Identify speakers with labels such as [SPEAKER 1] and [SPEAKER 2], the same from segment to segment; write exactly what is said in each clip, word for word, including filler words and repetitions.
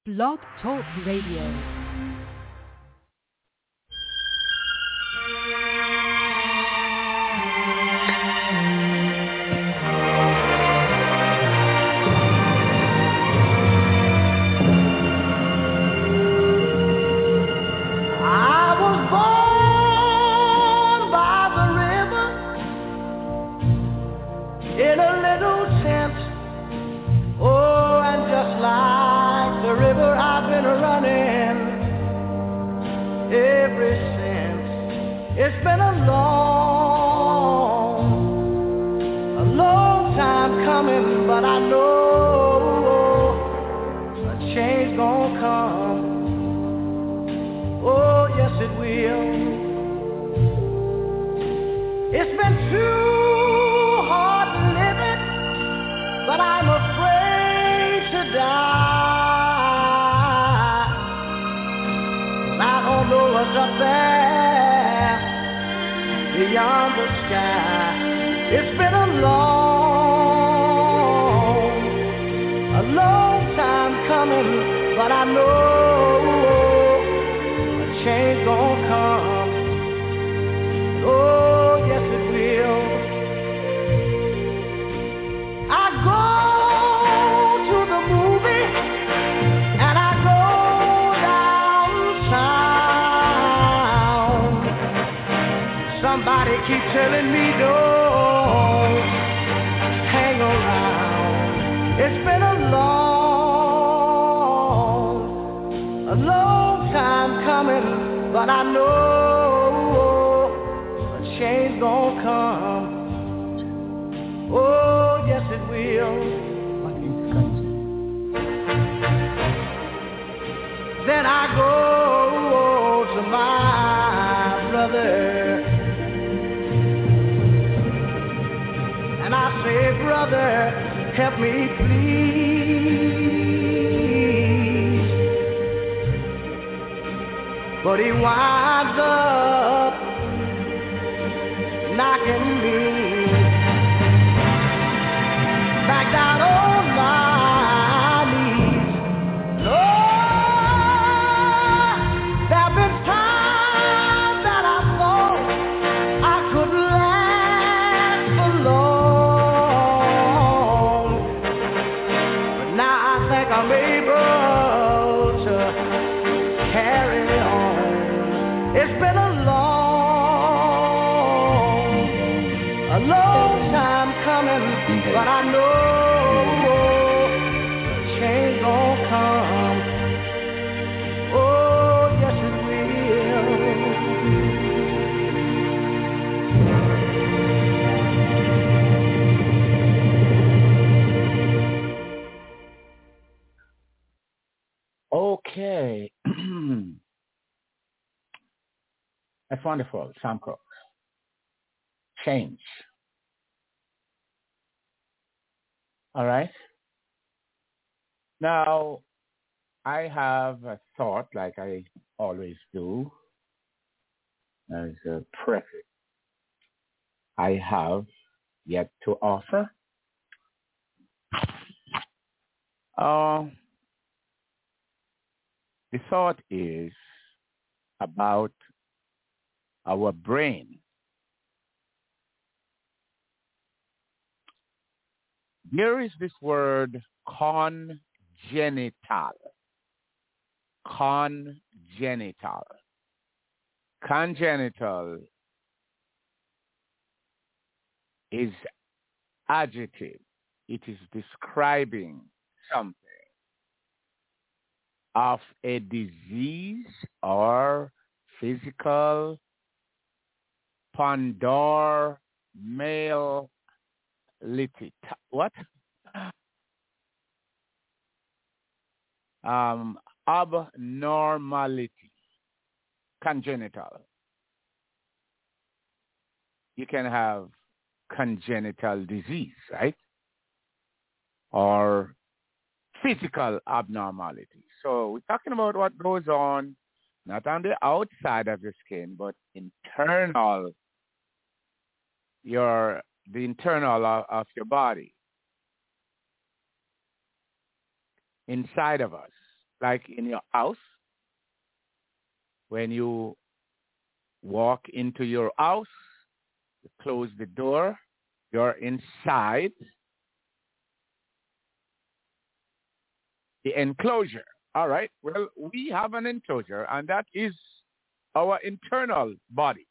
[SPEAKER 1] Blog Talk Radio.
[SPEAKER 2] It's been a long, a long time coming, but I know a change gonna come. Oh, yes it will. It's been too hard living, but I'm afraid to die. I don't know what's up there beyond the sky. It's been a long, a long time coming, but I know a change gonna come. Oh, yes it will. I go to the movie and I go downtown. Somebody keep telling me don't hang around. It's been a long, a long time coming, but I know a change gonna come. Oh, yes it will. Then I go to my brother and I say, brother, help me please. But he winds up knocking me back down on my knees. Lord, there have been times that I thought I could last for long. I'm able to carry on. It's been a long, a long time coming, but I know a change gonna come. Oh, yes it
[SPEAKER 3] Okay. That's wonderful. Sam Cooke. Change. All right. Now, I have a thought, like I always do, as a preface. I have yet to offer. Uh, the thought is about our brain. There is this word congenital. Congenital. Congenital is adjective. It is describing something of a disease or physical pandor male litit. What? Um, abnormality. Congenital. You can have congenital disease, right? Or physical abnormality. So we're talking about what goes on, not on the outside of your skin, but internal, your the internal of, of your body, inside of us. like in your house, when you walk into your house, you close the door, you're inside the enclosure. All right. Well, we have an enclosure, and that is our internal body.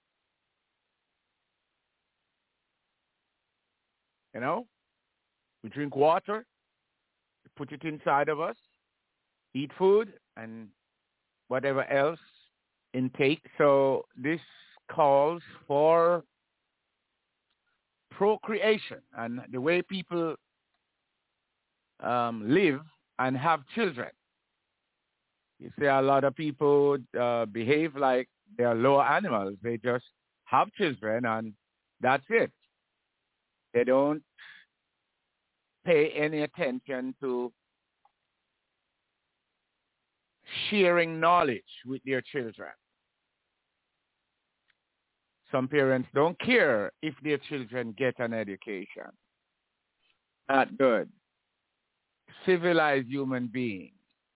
[SPEAKER 3] You know, we drink water, we put it inside of us, eat food, and whatever else intake. So this calls for procreation, and the way people um, live and have children. You see a lot of people uh, behave like they're lower animals. They just have children and that's it. They don't pay any attention to sharing knowledge with their children. Some parents don't care if their children get an education. Not good. Civilized human beings.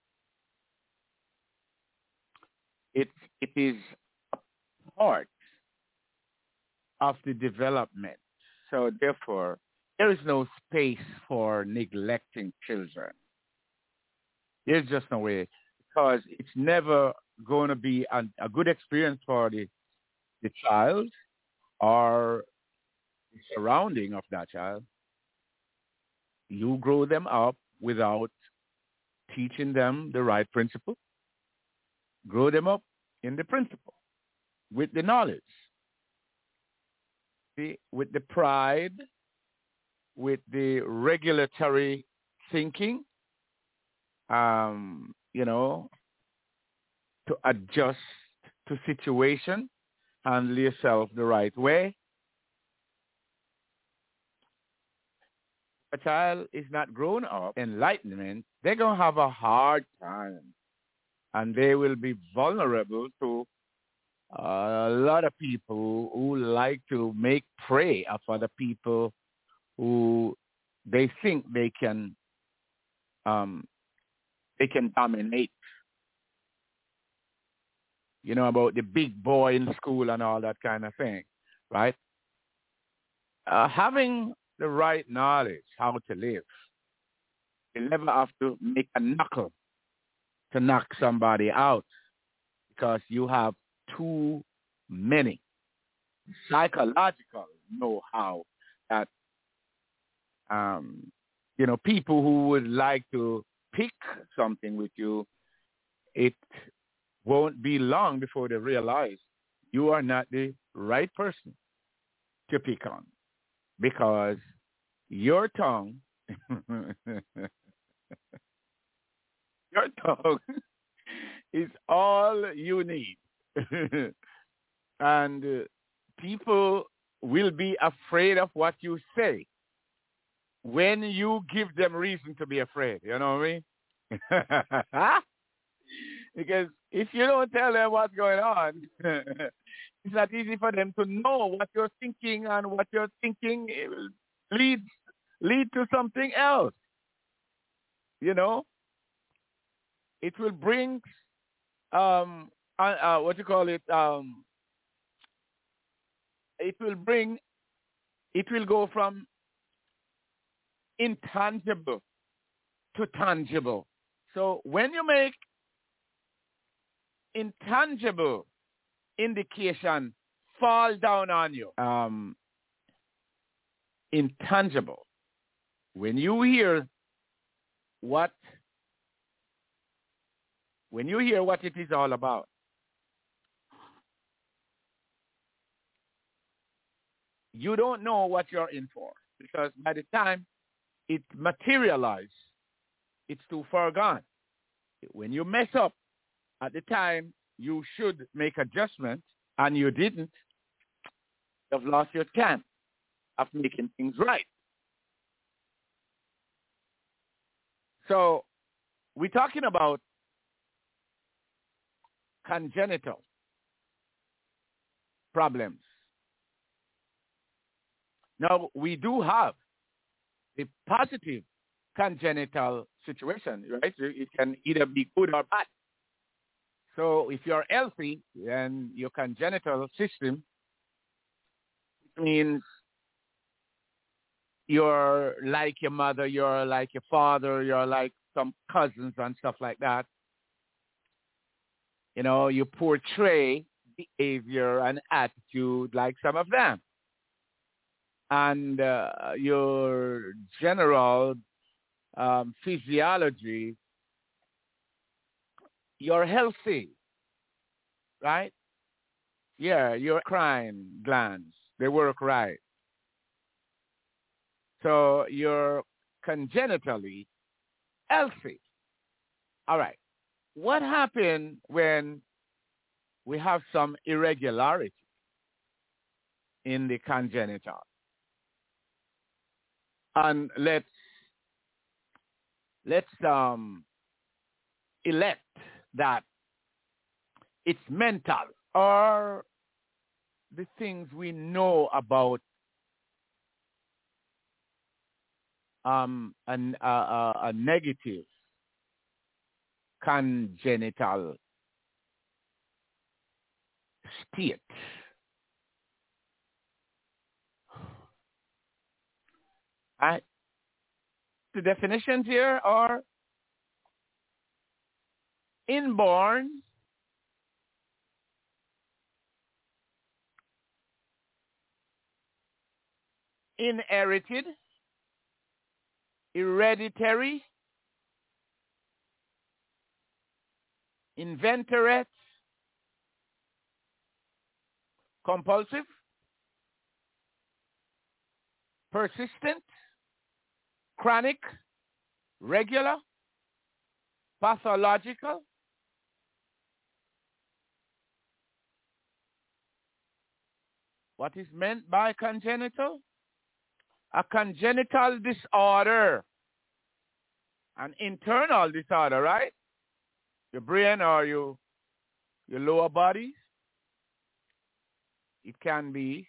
[SPEAKER 3] It, it is a part of the development. So therefore, there is no space for neglecting children. There's just no way, because it's never going to be a, a good experience for the, the child or the surrounding of that child. You grow them up without teaching them the right principle. Grow them up in the principle, with the knowledge, see, with the pride, with the regulatory thinking, um, you know, to adjust to situation, handle yourself the right way. A child is not grown up, enlightenment, they're going to have a hard time. And they will be vulnerable to a lot of people who like to make prey of other people who they think they can um, they can dominate. You know, about the big boy in school and all that kind of thing, right? Uh, having the right knowledge how to live, you never have to make a knuckle to knock somebody out because you have too many psychological know-how that, um, you know, people who would like to pick something with you, it won't be long before they realize you are not the right person to pick on because your tongue, your tongue is all you need. And uh, people will be afraid of what you say when you give them reason to be afraid. You know what I mean? Because if you don't tell them what's going on, it's not easy for them to know what you're thinking, and what you're thinking leads lead to something else. You know, it will bring um uh, uh, what you call it um it will bring it will go from intangible to tangible. So when you make intangible indication fall down on you, um, intangible, when you hear what when you hear what it is all about, you don't know what you're in for, because by the time it materializes, it's too far gone. When you mess up at the time you should make adjustment and you didn't, you've lost your chance of making things right. So we're talking about congenital problems. Now, we do have the positive congenital situation, right? It can either be good or bad. So if you're healthy, then your congenital system means you're like your mother, you're like your father, you're like some cousins and stuff like that. You know, you portray behavior and attitude like some of them. And uh, your general um, physiology, you're healthy, right? Yeah, your endocrine glands, they work right. So you're congenitally healthy. All right. What happened when we have some irregularity in the congenital? And let's let's um, elect that it's mental or the things we know about um, an, uh, uh, a negative congenital state. Right? The definitions here are inborn, inherited, hereditary, inventorate, compulsive, persistent, chronic, regular, pathological. What is meant by congenital? A congenital disorder, an internal disorder, right? Your brain or your, your lower body. It can be.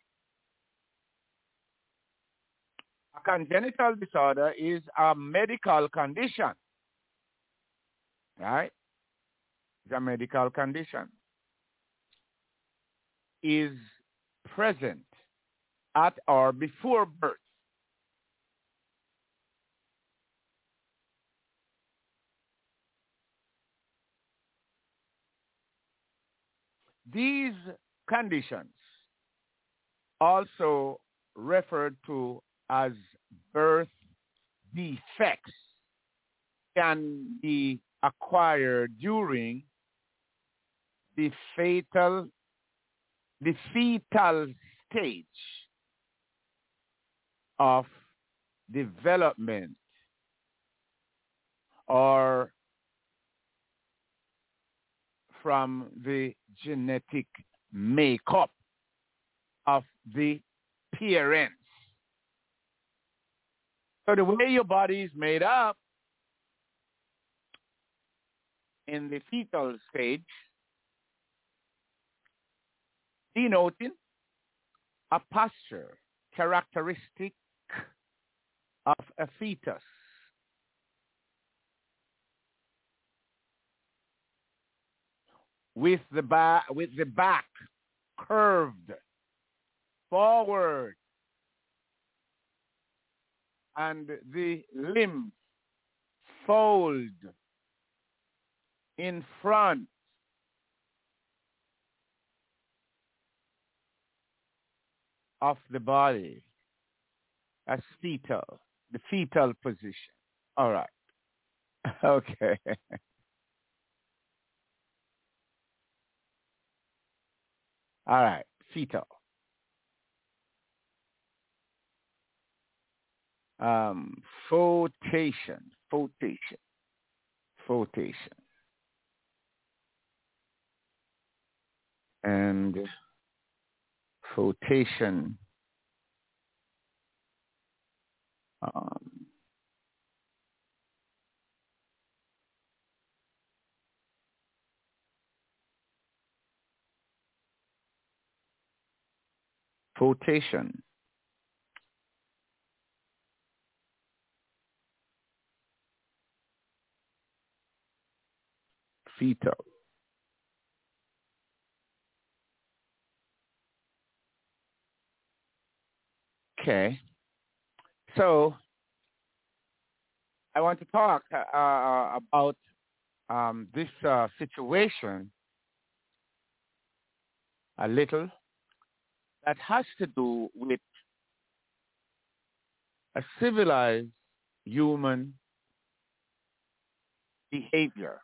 [SPEAKER 3] A congenital disorder is a medical condition, right? It's a medical condition. Is present at or before birth. These conditions, also referred to as birth defects, can be acquired during the fetal, the fetal stage of development or from the genetic makeup of the parents. So the way your body is made up in the fetal stage, denoting a posture characteristic of a fetus. With the back, with the back curved forward and the limbs fold in front of the body as fetal, the fetal position. All right. Okay. All right. Fetal. Um, flotation, flotation, flotation. And flotation um, flotation fetal. Okay. So I want to talk uh, uh, about um, this uh, situation a little that has to do with a civilized human behavior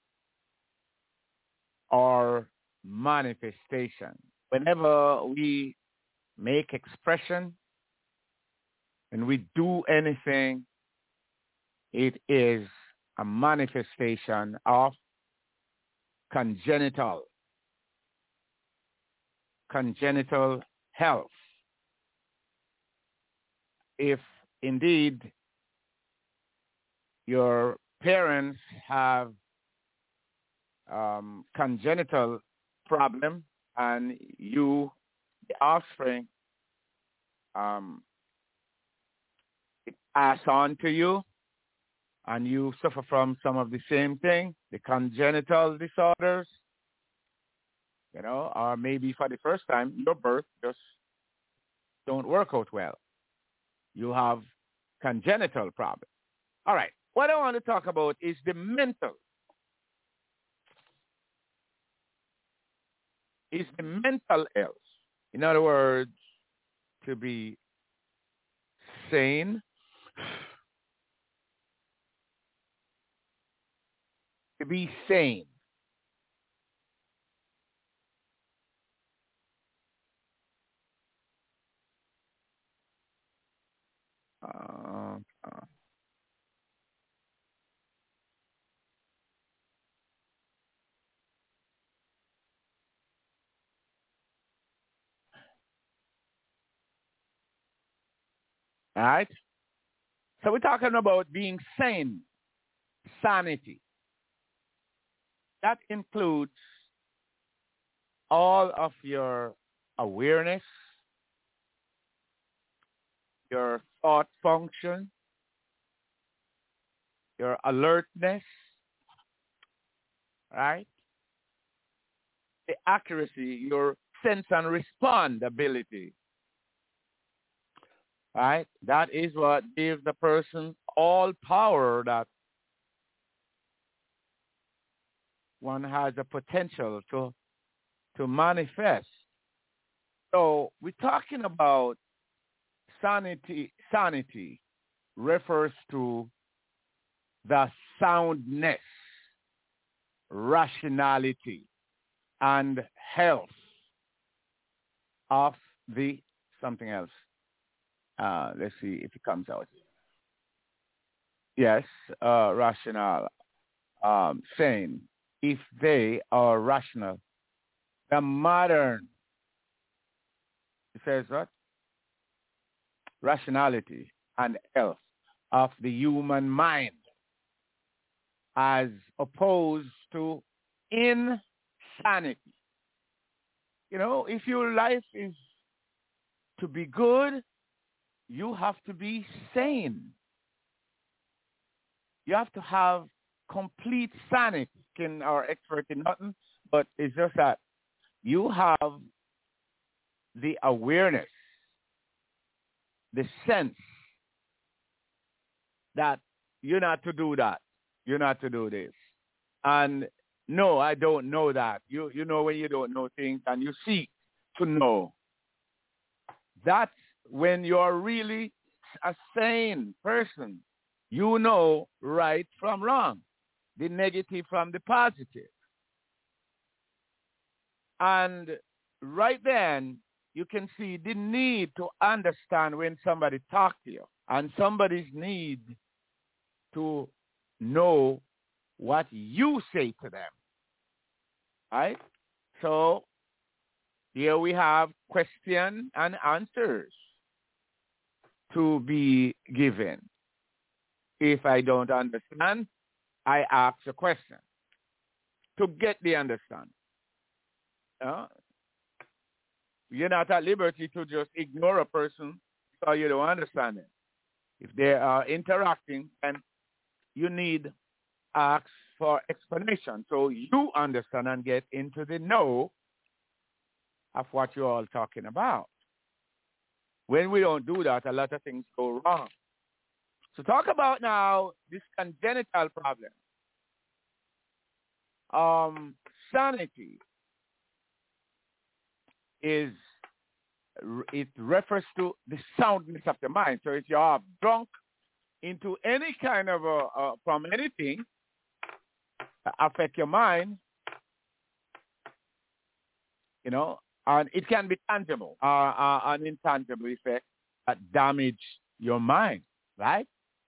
[SPEAKER 3] or manifestation. Whenever we make expression and we do anything, it is a manifestation of congenital, congenital health. If indeed your parents have um, congenital problem and you, the offspring, um, it pass on to you, and you suffer from some of the same thing, the congenital disorders, you know, or maybe for the first time, your birth just don't work out well. You have congenital problems. All right. What I want to talk about is the mental. Is the mental health. In other words, to be sane, to be sane. Uh, uh, all right. So we're talking about being sane, sanity. That includes all of your awareness, your thought function, your alertness, right? The accuracy, your sense and respond ability, right? That is what gives the person all power that one has a potential to to manifest. So we're talking about sanity. Sanity refers to the soundness, rationality, and health of the something else. Uh, let's see if it comes out. Yes, uh, rational, um, sane. If they are rational, the modern, it says what? Rationality and health of the human mind as opposed to insanity. You know, if your life is to be good, you have to be sane. You have to have complete sanity. Can our expert in nothing, but it's just that you have the awareness, the sense that you're not to do that. You're not to do this. And no, I don't know that. You you know when you don't know things and you seek to know. That's when you're really a sane person. You know right from wrong, the negative from the positive. And right then, you can see the need to understand when somebody talks to you and somebody's need to know what you say to them. Right? So here we have question and answers to be given. If I don't understand, I ask a question to get the understanding. Uh, you're not at liberty to just ignore a person because you don't understand it. If they are interacting, and you need ask for explanation so you understand and get into the know of what you're all talking about. When we don't do that, a lot of things go wrong. So talk about now this congenital problem. Um, sanity is, it refers to the soundness of the mind. So if you are drunk into any kind of, a, uh, from anything, affect your mind, you know, and it can be tangible, uh, uh, an intangible effect that damage your mind, right?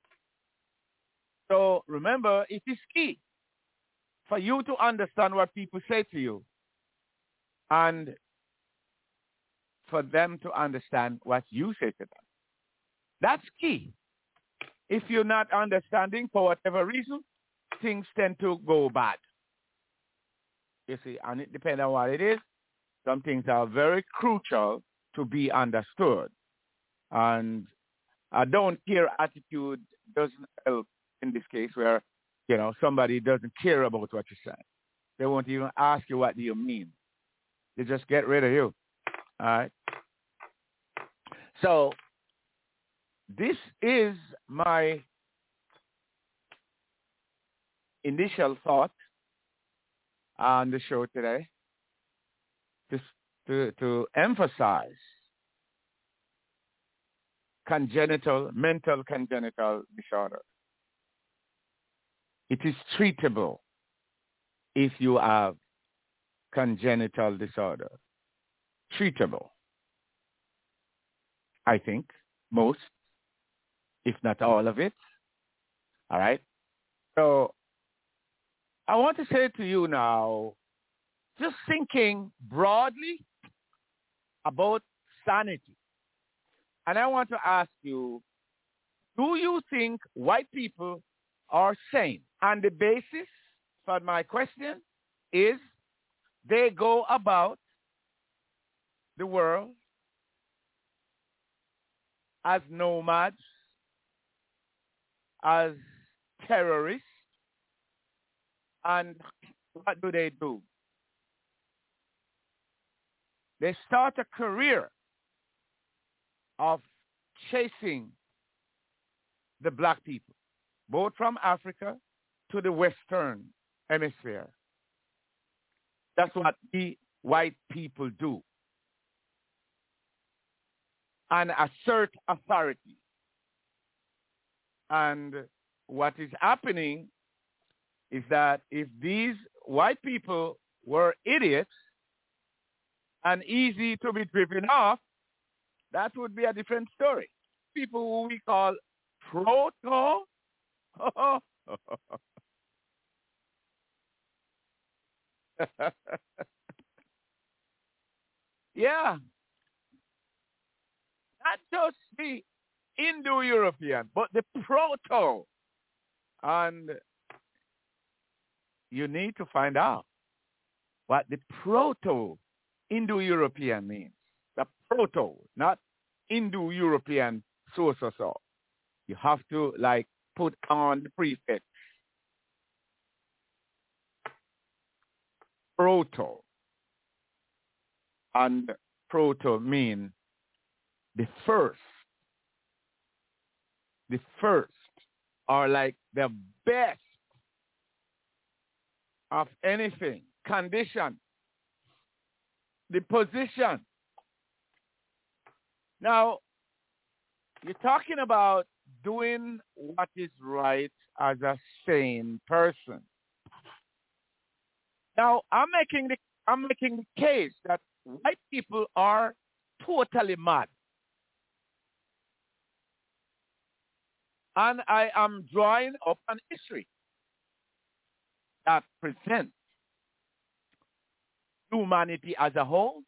[SPEAKER 3] So remember, it is key for you to understand what people say to you and for them to understand what you say to them. That's key. If you're not understanding for whatever reason, things tend to go bad. You see, and it depends on what it is. Some things are very crucial to be understood. And a don't care attitude doesn't help in this case where, you know, somebody doesn't care about what you're saying. They won't even ask you what do you mean. They just get rid of you. All right? So this is my initial thought on the show today, to, to, to emphasize congenital, mental congenital disorder. It is treatable if you have congenital disorder. Treatable. I think most, if not all of it. All right? So I want to say to you now, just thinking broadly about sanity. And I want to ask you, do you think white people are sane? And the basis for my question is they go about the world as nomads, as terrorists, and what do they do? They start a career of chasing the black people, both from Africa to the Western Hemisphere. That's what the white people do. And assert authority. And what is happening is that if these white people were idiots and easy to be driven off, that would be a different story. People who we call proto, yeah, not just the Indo-European, but the proto. And you need to find out what the proto-Indo-European means. The proto, not Indo-European so so so. You have to like put on the prefix. Proto. And proto mean the first. The first are like the best of anything. Condition. The position. Now, you're talking about doing what is right as a sane person. Now, I'm making the I'm making the case that white people are totally mad. And I am drawing up an history that presents humanity as a whole,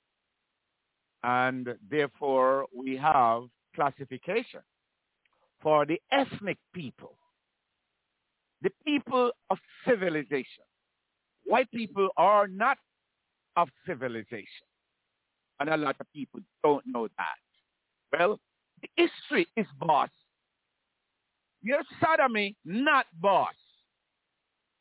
[SPEAKER 3] and therefore we have classification for the ethnic people, the people of civilization. White people are not of civilization, and a lot of people don't know that. Well, the history is boss. Your sodomy, not boss.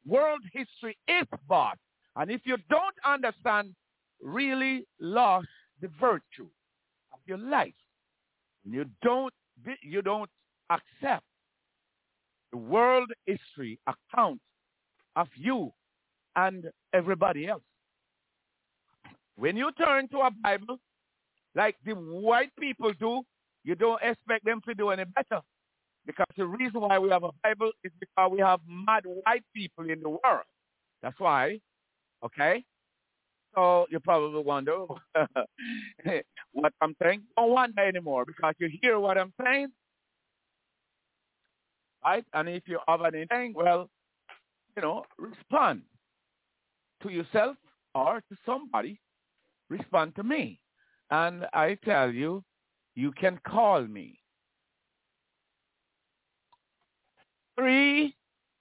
[SPEAKER 3] World history is vast. And if you don't understand, really lost the virtue of your life, you don't, you don't accept the world history account of you and everybody else. When you turn to a Bible, like the white people do, you don't expect them to do any better. Because the reason why we have a Bible is because we have mad white people in the world. That's why, okay? So you probably wonder what I'm saying. Don't wonder anymore because you hear what I'm saying, right? And if you have anything, well, you know, respond to yourself or to somebody. Respond to me. And I tell you, you can call me. Three,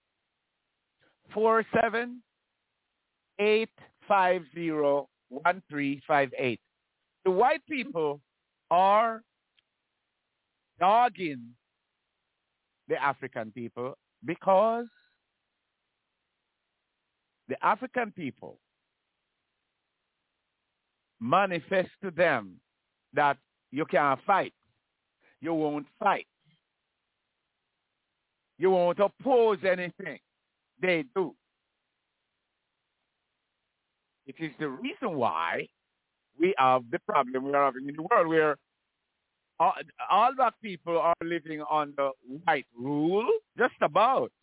[SPEAKER 3] four, seven, eight, five, zero, one, three, five, eight. The white people are dogging the African people because the African people manifest to them that you can't fight. You won't fight. You won't oppose anything. They do. It is the reason why we have the problem we are having in the world where all, all black people are living under white rule, just about.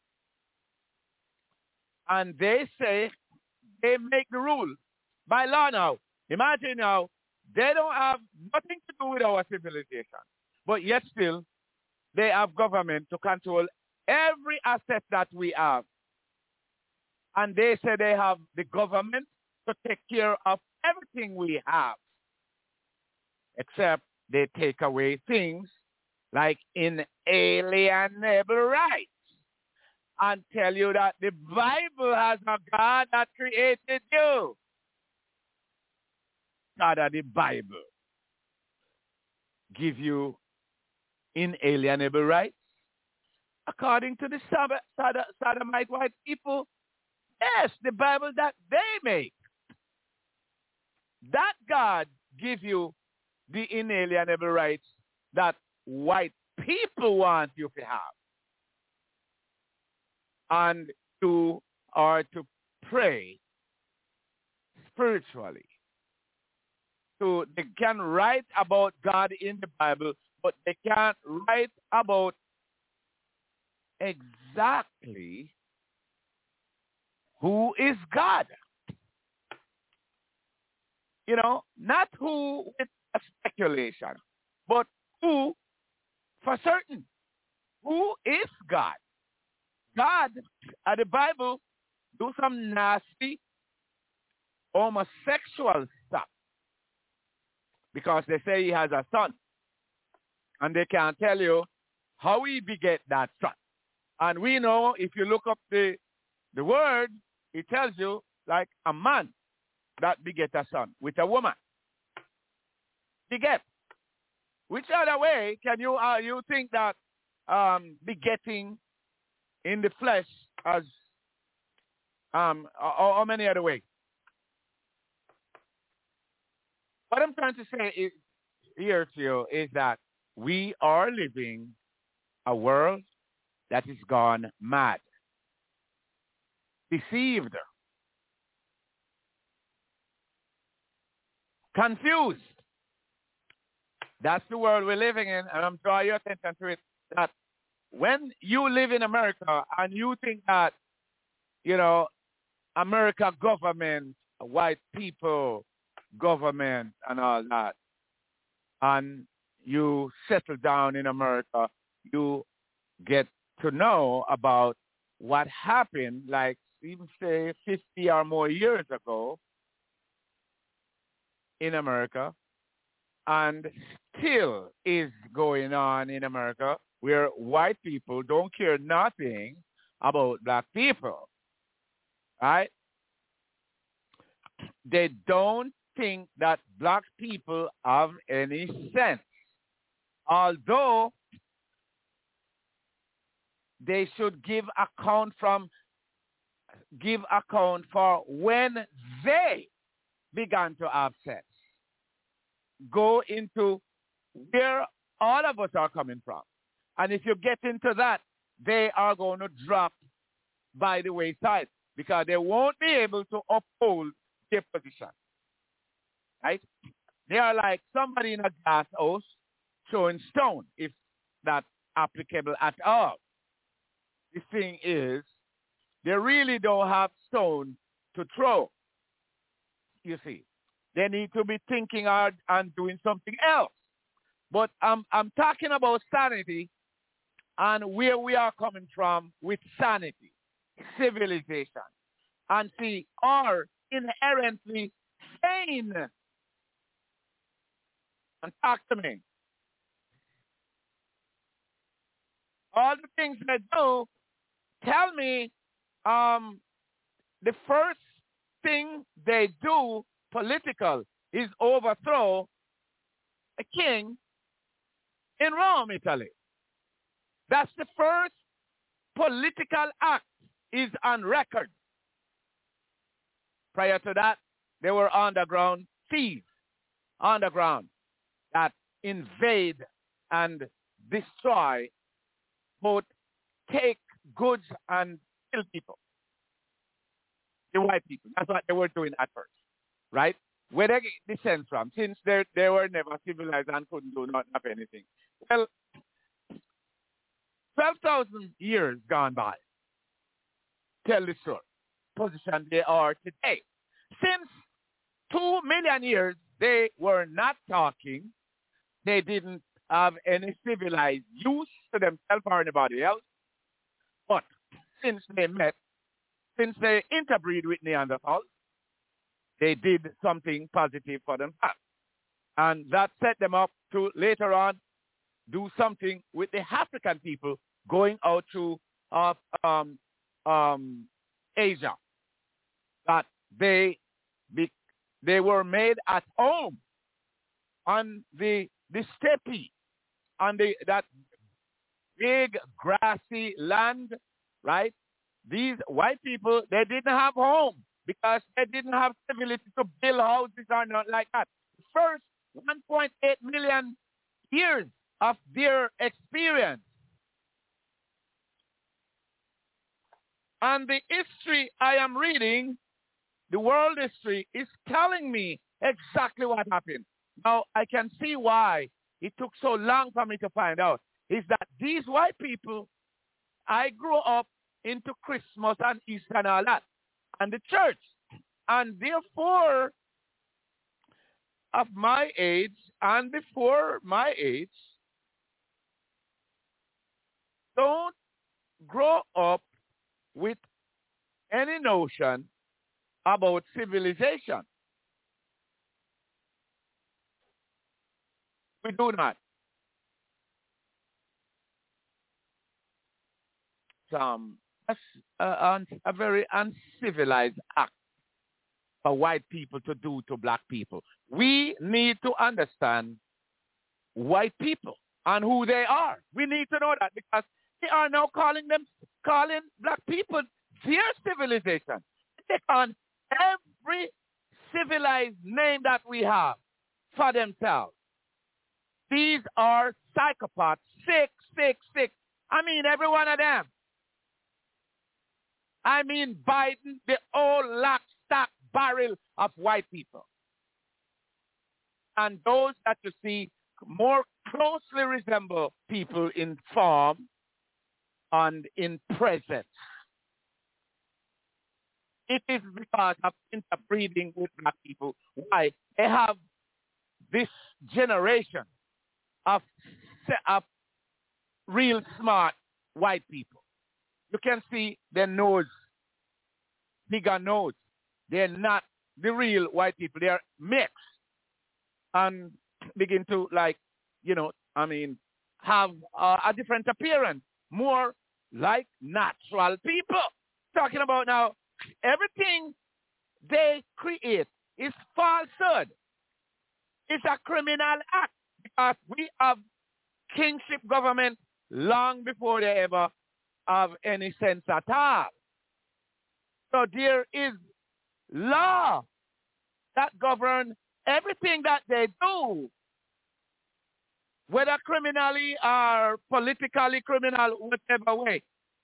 [SPEAKER 3] And they say they make the rule by law now. Imagine now, they don't have nothing to do with our civilization. But yet still, they have government to control every asset that we have. And they say they have the government to take care of everything we have. Except they take away things like inalienable rights. And tell you that the Bible has a God that created you. God of the Bible give you inalienable rights according to the Sodomite white people. Yes, the Bible that they make. That God give you the inalienable rights that white people want you to have. And to or to pray spiritually. So they can write about God in the Bible, but they can't write about exactly who is God. You know, not who with a speculation, but who for certain. Who is God? God, uh, the Bible, do some nasty homosexual stuff because they say he has a son. And they can't tell you how he beget that son. And we know if you look up the, the word, it tells you like a man that beget a son with a woman. Beget. Which other way can you uh, you think that um, begetting in the flesh as um, how, how many other ways? What I'm trying to say is, here to you is that we are living a world that is gone mad, deceived, confused. That's the world we're living in, and I'm drawing your attention to it, that when you live in America and you think that, you know, America government, white people government and all that, and you settle down in America, you get to know about what happened, like even say fifty or more years ago in America, and still is going on in America, where white people don't care nothing about black people, right? They don't think that black people have any sense, although they should give account from give account for when they began to have sex. Go into where all of us are coming from. And if you get into that, they are going to drop by the wayside because they won't be able to uphold their position. Right? They are like somebody in a glass house throwing stone, if that's applicable at all. The thing is, they really don't have stone to throw. You see, they need to be thinking hard and doing something else. But I'm, I'm talking about sanity and where we are coming from with sanity, civilization, and see, are inherently sane. And talk to me. All the things they do, tell me um, the first thing they do political is overthrow a king in Rome, Italy. That's the first political act is on record. Prior to that, they were underground thieves, underground, that invade and destroy, both take goods and kill people. The white people. That's what they were doing at first, right? Where they descend from, since they they were never civilized and couldn't do not have anything. Well, twelve thousand years gone by. Tell the story. Position they are today. Since two million years, they were not talking. They didn't have any civilized use to themselves or anybody else. But since they met, since they interbreed with Neanderthals, they did something positive for themselves. And that set them up to later on do something with the African people going out to uh, um, um, Asia. That they be, they were made at home on the the steppe, on the that big grassy land, right? These white people, they didn't have home because they didn't have civility to build houses or not like that. First one point eight million years of their experience. And the history I am reading, the world history, is telling me exactly what happened. Now, I can see why it took so long for me to find out. Is that these white people, I grew up into Christmas and Easter and all that, and the church. And therefore, of my age and before my age, don't grow up with any notion about civilization. We do not. Um, a, a, a very uncivilized act for white people to do to black people. We need to understand white people and who they are. We need to know that because they are now calling them, calling black people their civilization. They take on every civilized name that we have for themselves. These are psychopaths. Sick, sick, sick. I mean, every one of them. I mean, Biden, the old lock, stock, barrel of white people. And those that you see more closely resemble people in form and in presence. It is because of interbreeding with black people. Why? They have this generation of, of real smart white people. You can see their nose, bigger nose. They're not the real white people. They are mixed and begin to, like, you know, I mean, have uh, a different appearance, more like natural people. Talking about now, everything they create is falsehood. It's a criminal act because we have kingship government long before they ever have any sense at all.
[SPEAKER 1] So there is law that govern everything that they do, whether criminally or politically criminal, whatever way.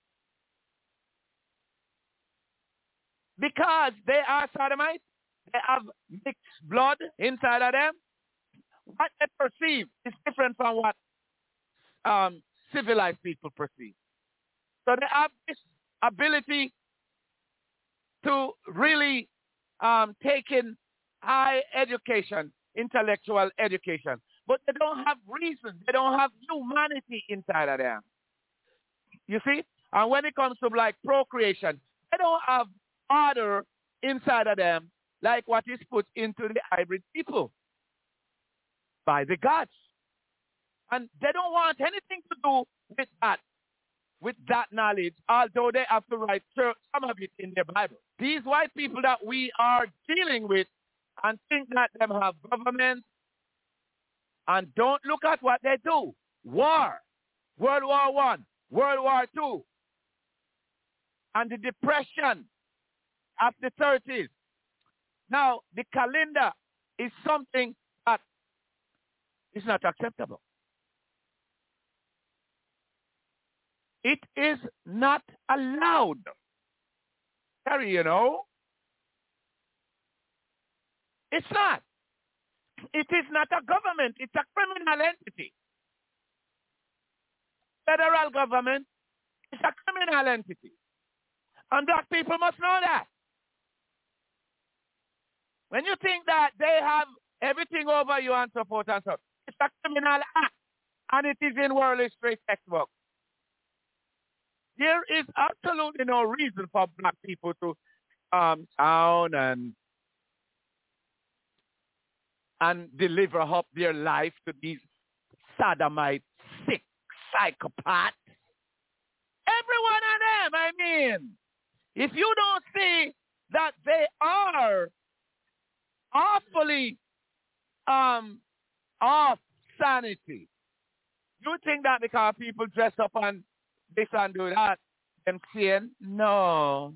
[SPEAKER 1] Because they are sodomites, they have mixed blood inside of them. What they perceive is different from what um, civilized people perceive. So they have this ability to really um, take in high education, intellectual education. But they don't have reason. They don't have humanity inside of them. You see? And when it comes to like procreation, they don't have order inside of them like what is put into the hybrid people by the gods. And they don't want anything to do with that, with that knowledge, although they have to write some of it in their Bible. These white people that we are dealing with and think that them have government and don't look at what they do. War, World War One, World War Two, and the depression of the thirties. Now, the calendar is something that is not acceptable. It is not allowed. Sorry, you know. It's not. It is not a government. It's a criminal entity. Federal government is a criminal entity. And black people must know that. When you think that they have everything over you and so forth and so on, it's a criminal act. And it is in World History textbook. There is absolutely no reason for black people to um, down and and deliver up their life to these sodomite, sick psychopaths. Every one of them, I mean. If you don't see that they are awfully um, off sanity, you think that because people dress up and this and do that, them saying, no.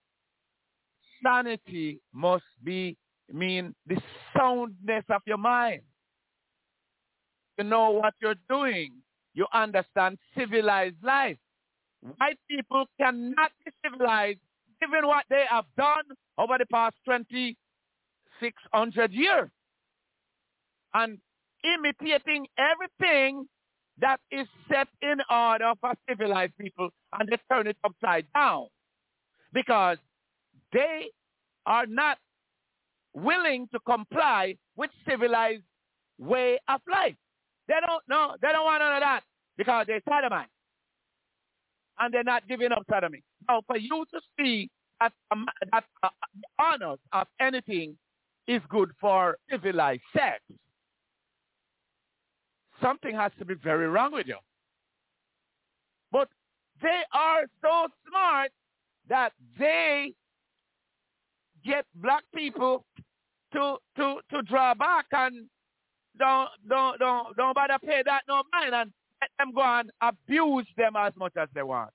[SPEAKER 1] Sanity must be, mean the soundness of your mind. You know what you're doing. You understand civilized life. White people cannot be civilized given what they have done over the past twenty-six hundred years. And imitating everything that is set in order for civilized people, and they turn it upside down. Because they are not willing to comply with civilized way of life. They don't know, they don't want none of that because they're sodomites. And they're not giving up sodomy. Now, for you to see that, um, that uh, the honors of anything is good for civilized sex, something has to be very wrong with you. But they are so smart that they get black people to to to draw back and don't don't don't don't bother pay that no mind and let them go and abuse them as much as they want.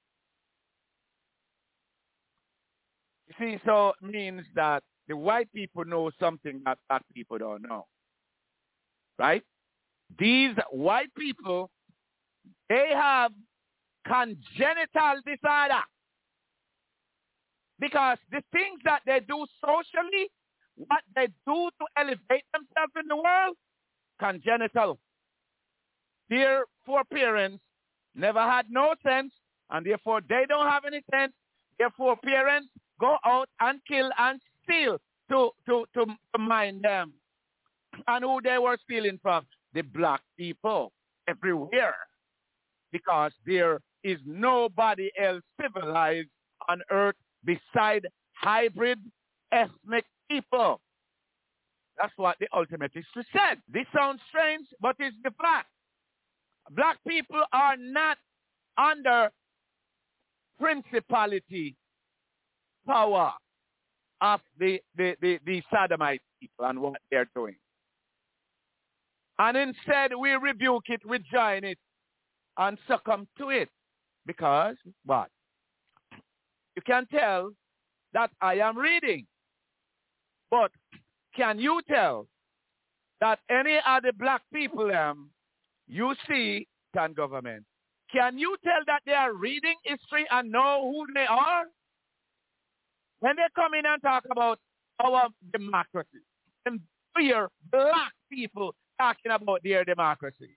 [SPEAKER 1] You see, so it means that the white people know something that black people don't know. Right? These white people, they have congenital disorder. Because the things that they do socially, what they do to elevate themselves in the world, congenital. Their foreparents never had no sense, and therefore they don't have any sense. Their foreparents go out and kill and steal to, to, to, to mind them. And who they were stealing from? The black people everywhere. Because there is nobody else civilized on earth beside hybrid ethnic people. That's what the ultimate history said. This sounds strange, but it's the fact. Black people are not under principality power of the, the, the, the sodomite people and what they're doing. And instead, we rebuke it, we join it, and succumb to it. Because, what? You can tell that I am reading. But can you tell that any of the black people um, you see can government? Can you tell that they are reading history and know who they are? When they come in and talk about our democracy, and fear black people talking about their democracy.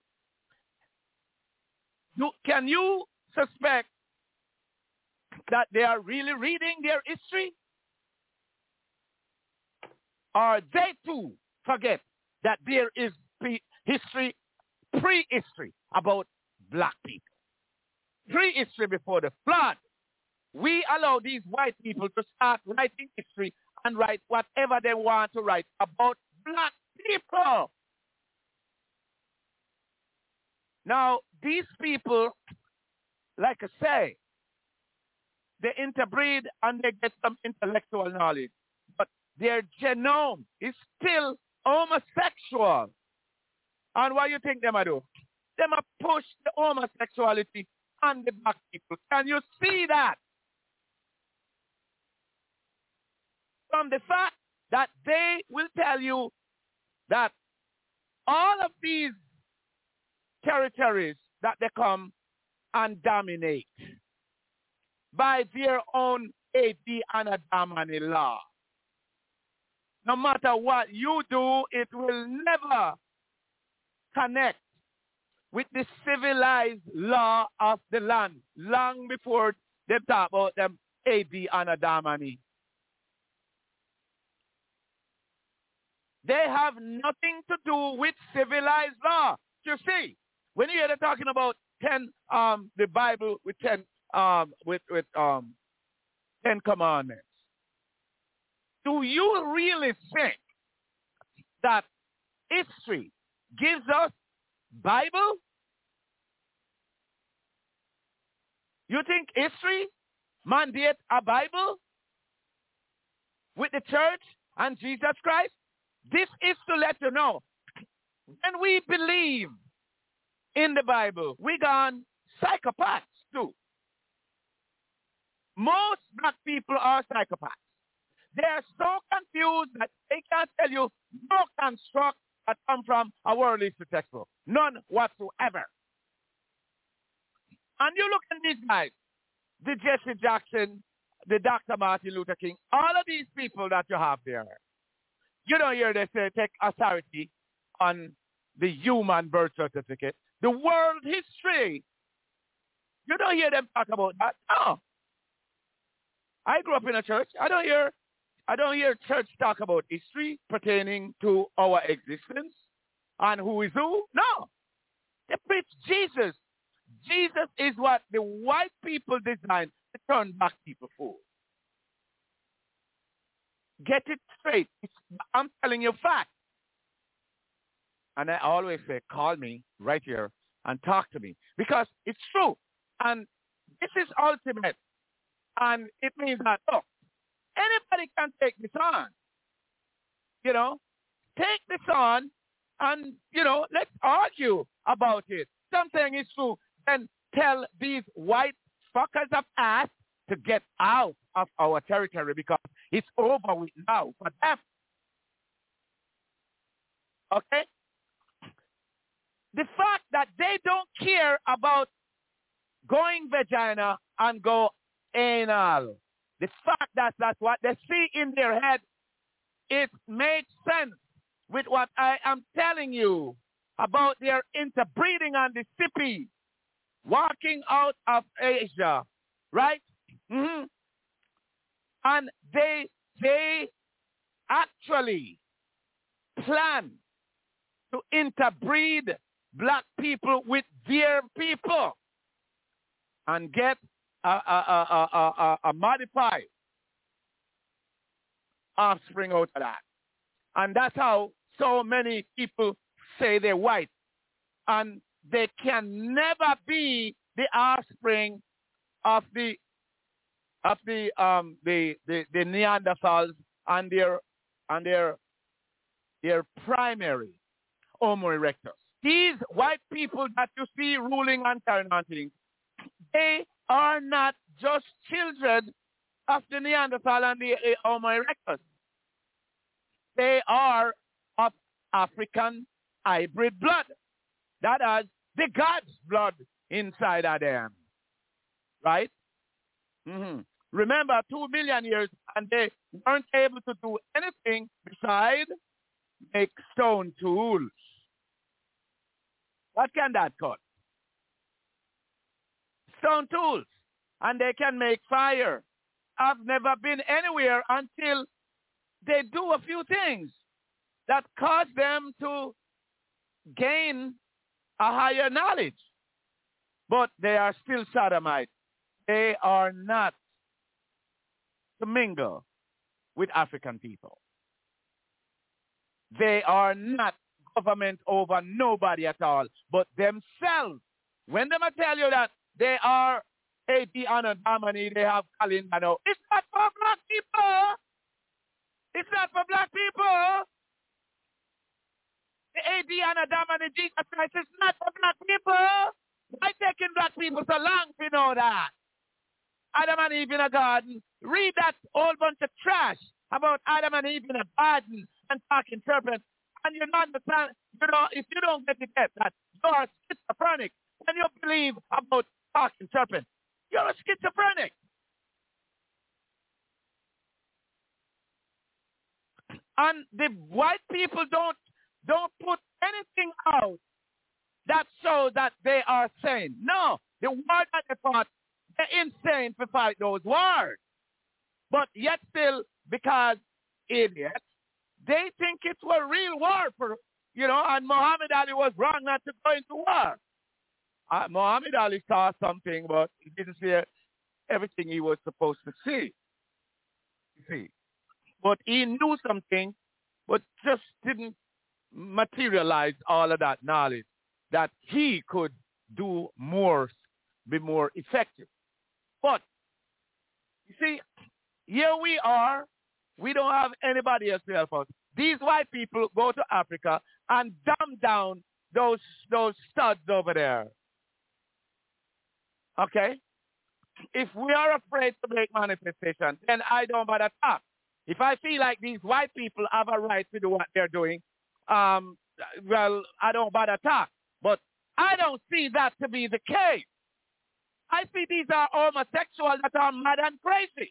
[SPEAKER 1] You, can you suspect that they are really reading their history? Or they too forget that there is pre- history, pre-history about black people. Pre-history before the flood. We allow these white people to start writing history and write whatever they want to write about black people. Now, these people, like I say, they interbreed and they get some intellectual knowledge, but their genome is still homosexual. And what do you think they might do? They might push the homosexuality on the black people. Can you see that? From the fact that they will tell you that all of these territories that they come and dominate by their own A D and Adamani law. No matter what you do, it will never connect with the civilized law of the land, long before they talk about them A D and Adamani. They have nothing to do with civilized law. You see, when you hear them talking about ten, um, the Bible with ten, um, with with um, ten commandments, do you really think that history gives us Bible? You think history mandates a Bible with the church and Jesus Christ? This is to let you know, when we believe in the Bible, we gone psychopaths too. Most black people are psychopaths. They are so confused that they can't tell you no construct that come from a world history textbook. None whatsoever. And you look at these guys, the Jesse Jackson, the Doctor Martin Luther King, all of these people that you have there. You don't hear they say take authority on the human birth certificate. The world history. You don't hear them talk about that. No. I grew up in a church. I don't hear I don't hear church talk about history pertaining to our existence and who is who. No. They preach Jesus. Jesus is what the white people designed to turn black people for. Get it straight. It's, I'm telling you fact. And I always say, call me right here and talk to me. Because it's true. And this is ultimate. And it means that, look, anybody can take this on. You know, take this on and, you know, let's argue about it. Something is true. Then tell these white fuckers of ass to get out of our territory because it's over with now for them. Okay? The fact that they don't care about going vagina and go anal, the fact that that's what they see in their head, it makes sense with what I am telling you about their interbreeding on the sippy, walking out of Asia, right? Mm-hmm. And they they actually plan to interbreed black people with their people and get a, a, a, a, a, a modified offspring out of that. And that's how so many people say they're white. And they can never be the offspring of the of the um the, the, the Neanderthals and their and their their primary Homo erectus. These white people that you see ruling and carrying on things, they are not just children of the Neanderthal and the uh, Homo erectus. They are of African hybrid blood. That is the God's blood inside of them. Right? Mm-hmm. Remember, two million years, and they weren't able to do anything besides make stone tools. What can that cut? Stone tools. And they can make fire. I've never been anywhere until they do a few things that cause them to gain a higher knowledge. But they are still sodomites. They are not to mingle with African people. They are not government over nobody at all, but themselves. When they tell you that they are A D and Damani, they have calendar now. It's not for black people. It's not for black people. The A D and Damani Jesus Christ is not for black people. Why taking black people so long to know that? Adam and Eve in a garden. Read that whole bunch of trash about Adam and Eve in a garden and talking serpent. And you don't understand, you know, if you don't get to get that, you are schizophrenic. When you believe about talking serpent, you're a schizophrenic. And the white people don't don't put anything out that shows that they are sane. No, the word that they fought, they're insane to fight those wars. But yet still, because idiots, they think it's a real war for, you know, and Muhammad Ali was wrong not to go into war. Uh, Muhammad Ali saw something, but he didn't see everything he was supposed to see. You see. But he knew something, but just didn't materialize all of that knowledge that he could do more, be more effective. But, you see, here we are. We don't have anybody else to help us. These white people go to Africa and dumb down those, those studs over there. Okay? If we are afraid to make manifestation, then I don't bother talk. If I feel like these white people have a right to do what they're doing, um, well, I don't bother talk. But I don't see that to be the case. I see these are homosexuals that are mad and crazy.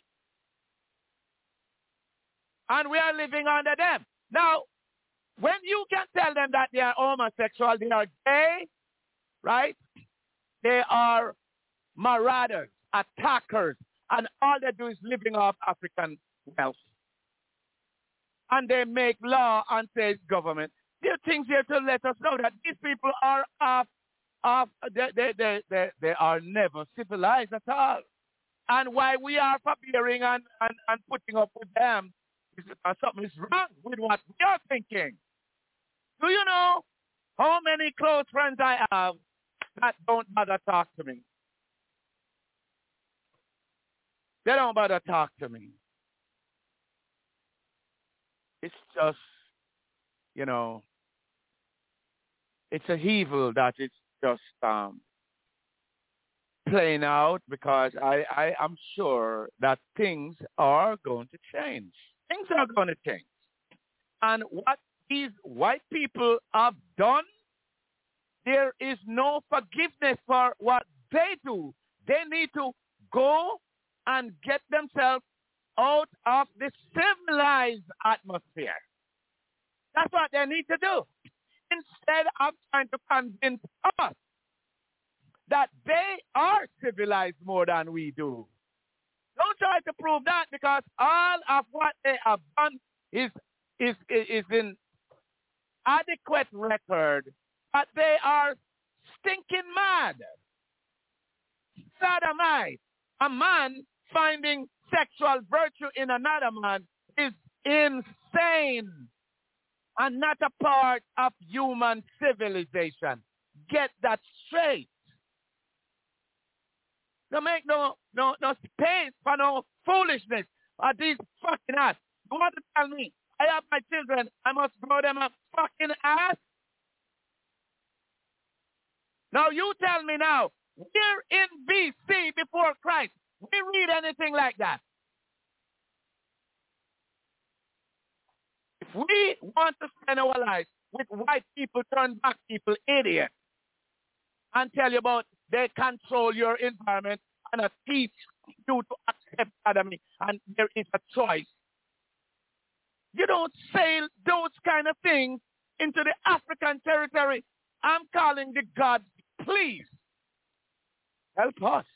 [SPEAKER 1] And we are living under them. Now, when you can tell them that they are homosexual, they are gay, right? They are marauders, attackers, and all they do is living off African wealth. And they make law and say it's government. There are things here to let us know that these people are off, off they, they, they, they, they are never civilized at all. And why we are forbearing and, and, and putting up with them is because something is wrong with what we are thinking. Do you know how many close friends I have that don't bother talk to me? They don't bother talk to me. It's just, you know, it's a evil that it's just um, playing out because I, I am sure that things are going to change. Things are going to change. And what these white people have done, there is no forgiveness for what they do. They need to go and get themselves out of the civilized atmosphere. That's what they need to do. Instead of trying to convince us that they are civilized more than we do. Don't try to prove that because all of what they have done is, is, is in adequate record, but they are stinking mad. Sodomite, a man finding sexual virtue in another man is insane and not a part of human civilization. Get that straight. Don't make no no no space for no foolishness or these fucking ass. You want to tell me I have my children, I must grow them a fucking ass? Now you tell me now, we're in B C before Christ. We read anything like that. If we want to spend our lives with white people, turn black people idiots, and tell you about they control your environment and uh, teach you to accept Adami, and there is a choice. You don't say those kind of things into the African territory. I'm calling the gods, please help us.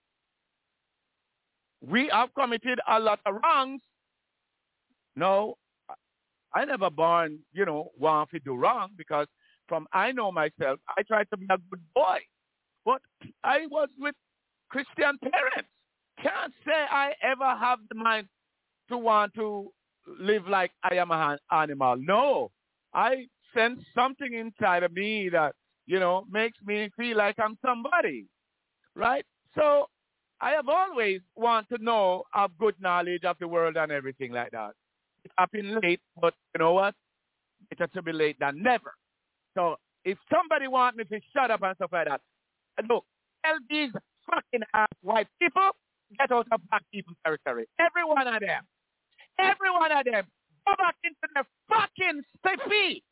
[SPEAKER 1] We have committed a lot of wrongs. No, I never born, you know, want to do wrong, because from I know myself, I tried to be a good boy. But I was with Christian parents. Can't say I ever have the mind to want to live like I am an animal. No, I sense something inside of me that, you know, makes me feel like I'm somebody, right? So I have always wanted to know of good knowledge of the world and everything like that. It happened late, but you know what? Better to be late than never. So if somebody wants me to shut up and stuff like that, look, tell these fucking ass white people, get out of black people territory. Every one of them. Every one of them. Go back into their fucking stiffy.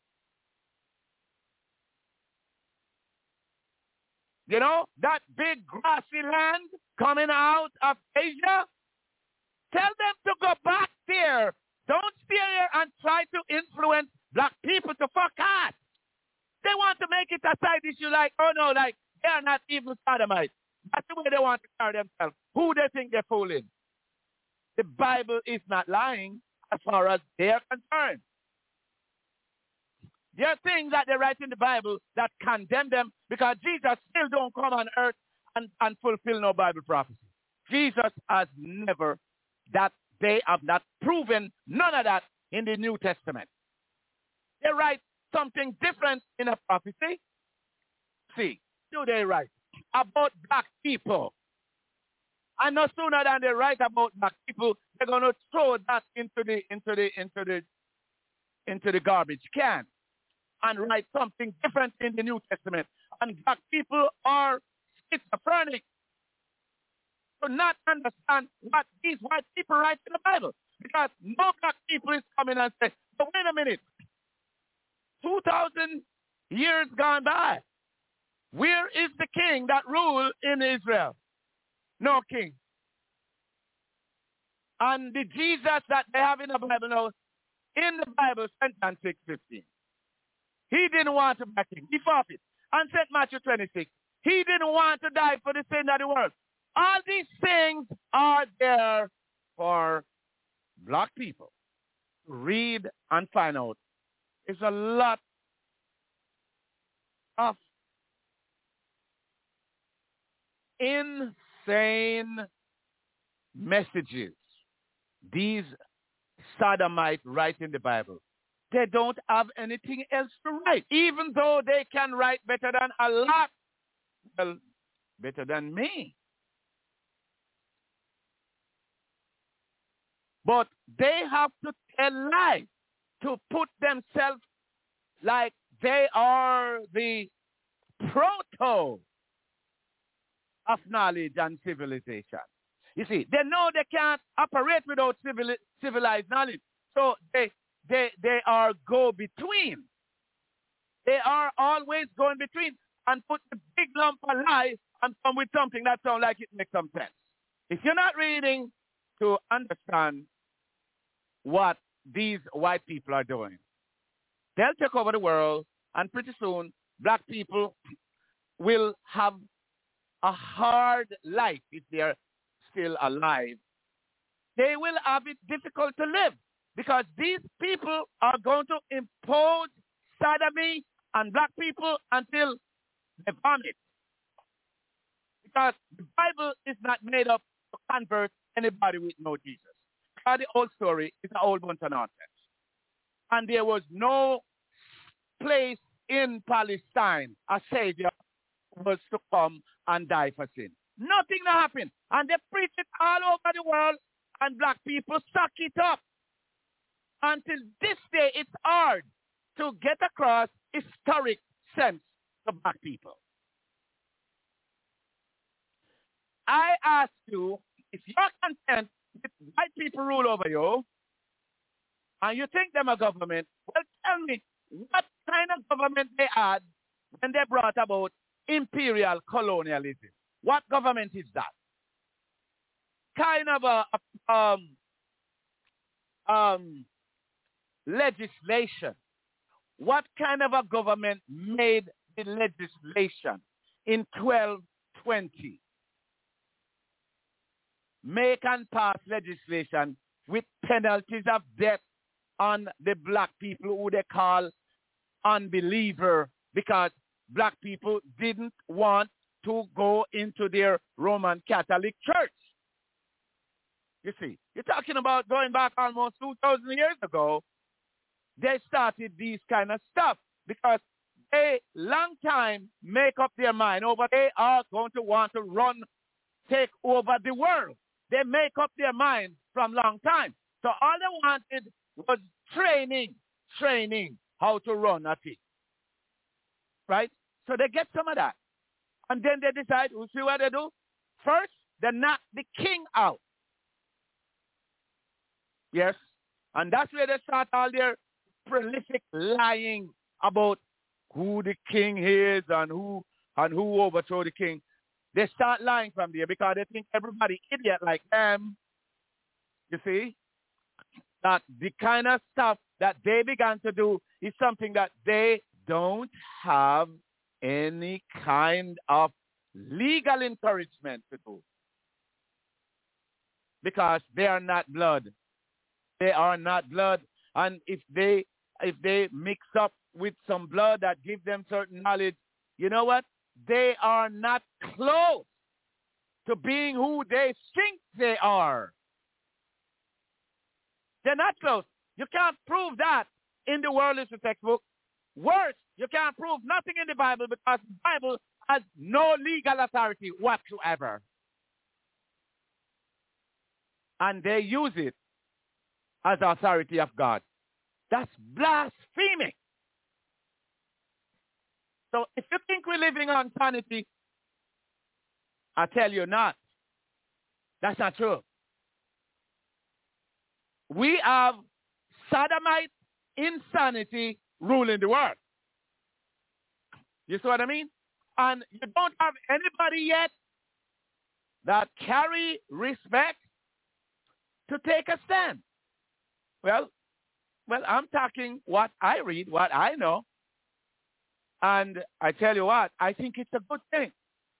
[SPEAKER 1] You know, that big grassy land coming out of Asia? Tell them to go back there. Don't stay here and try to influence black people to fuck us. They want to make it a side issue like, oh no, like, they are not evil sodomites. That's the way they want to carry themselves. Who they think they're fooling? The Bible is not lying as far as they are concerned. There are things that they write in the Bible that condemn them, because Jesus still don't come on earth and, and fulfill no Bible prophecy. Jesus has never, that they have not proven none of that in the New Testament. They write something different in a prophecy. See, do they write about black people? And no sooner than they write about black people, they're going to throw that into the into the into the into the garbage can and write something different in the New Testament. And black people are schizophrenic to not understand what these white people write in the Bible, because no black people is coming and say, "But wait a minute, two thousand years gone by. Where is the king that ruled in Israel? No king." And the Jesus that they have in the Bible now, in the Bible, Saint John six fifteen. He didn't want to be a king. He forfeited. And Saint Matthew twenty-six. He didn't want to die for the sin of the world. All these things are there for black people to read and find out. It's a lot of insane messages these sodomites write in the Bible. They don't have anything else to write, even though they can write better than a lot, well, better than me. But they have to tell lies to put themselves like they are the proto of knowledge and civilization. You see, they know they can't operate without civil, civilized knowledge. So they, they, they are go-between. They are always going between and put a big lump of lies and come with something that sounds like it makes some sense. If you're not reading to understand what these white people are doing, they'll take over the world, and pretty soon black people will have a hard life if they're still alive. They will have it difficult to live, because these people are going to impose sodomy on black people until they vomit. Because the Bible is not made up to convert anybody with no Jesus. Because the old story is a whole bunch of nonsense. And there was no place in Palestine a savior was to come and die for sin. Nothing happened. And they preach it all over the world, and black people suck it up. Until this day, it's hard to get across historic sense to black people. I ask you, if you're content with white people rule over you, and you think them a government, well, tell me, what kind of government they had when they brought about imperial colonialism? What government is that? Kind of a, a um, um, legislation. What kind of a government made the legislation in twelve twenty? Make and pass legislation with penalties of death on the black people who they call unbeliever, because black people didn't want to go into their Roman Catholic church. You see, you're talking about going back almost two thousand years ago. They started these kind of stuff because they long time make up their mind over they are going to want to run, take over the world. They make up their mind from long time. So all they wanted was training, training how to run a thing. Right? So they get some of that. And then they decide, we'll see what they do. First, they knock the king out. Yes. And that's where they start all their prolific lying about who the king is and who and who overthrew the king. They start lying from there because they think everybody idiot like them. You see? That the kind of stuff that they began to do is something that they don't have any kind of legal encouragement to do. Because they are not blood. They are not blood. And if they if they mix up with some blood that give them certain knowledge, you know what? They are not close to being who they think they are. They're not close. You can't prove that in the world literature textbook. Worse, you can't prove nothing in the Bible because the Bible has no legal authority whatsoever. And they use it as the authority of God. That's blasphemy. So if you think we're living on sanity, I tell you not. That's not true. We have sodomite insanity ruling the world. You see what I mean? And you don't have anybody yet that carry respect to take a stand. Well, well, I'm talking what I read, what I know. And I tell you what, I think it's a good thing.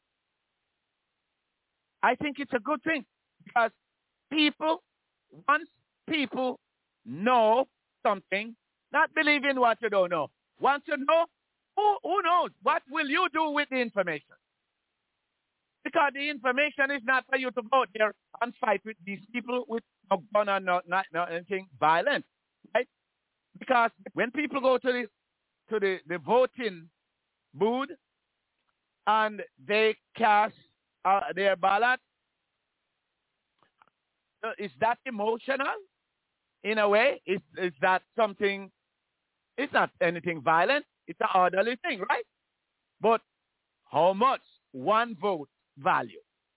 [SPEAKER 1] I think it's a good thing because people, once people know something, not believe in what you don't know. Once you know, who, who knows? What will you do with the information? Because the information is not for you to go there and fight with these people with no gun or not, not, not anything violent, right? Because when people go to the to the, the voting booth and they cast uh, their ballot, uh, is that emotional in a way? Is is that something? It's not anything violent. It's an orderly thing, right? But how much one vote value,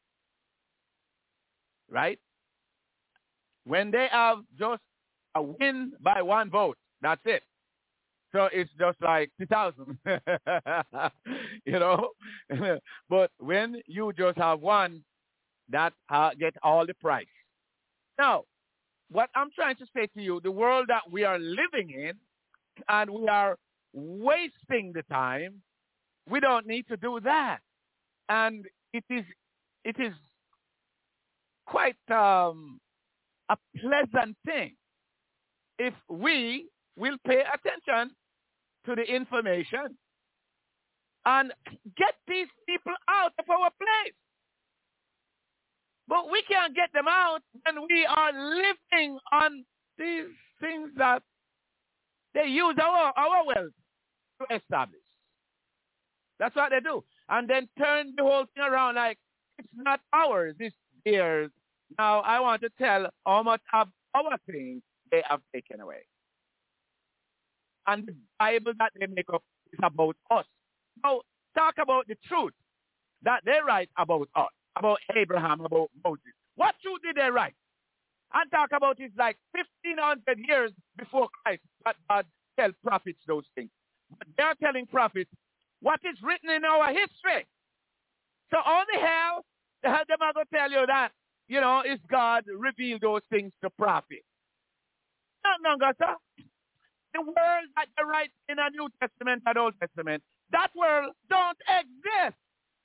[SPEAKER 1] right? When they have just a win by one vote, that's it. So it's just like two thousand, you know. But when you just have one, that uh, get all the price. Now, what I'm trying to say to you, the world that we are living in, and we are wasting the time, we don't need to do that. And it is, it is quite um, a pleasant thing if we will pay attention to the information and get these people out of our place. But we can't get them out when we are living on these things that they use our, our wealth to establish. That's what they do. And then turn the whole thing around like it's not ours, it's theirs. Now I want to tell how much of our things they have taken away. And the Bible that they make up is about us. Now talk about the truth that they write about us, about Abraham, about Moses. What truth did they write? and talk about it like fifteen hundred years before Christ that God tell prophets those things. But they're telling prophets what is written in our history. So only hell, they're going to tell you that, you know, is God revealed those things to prophets. No, no, sir. The world that they write in the New Testament and Old Testament, that world don't exist.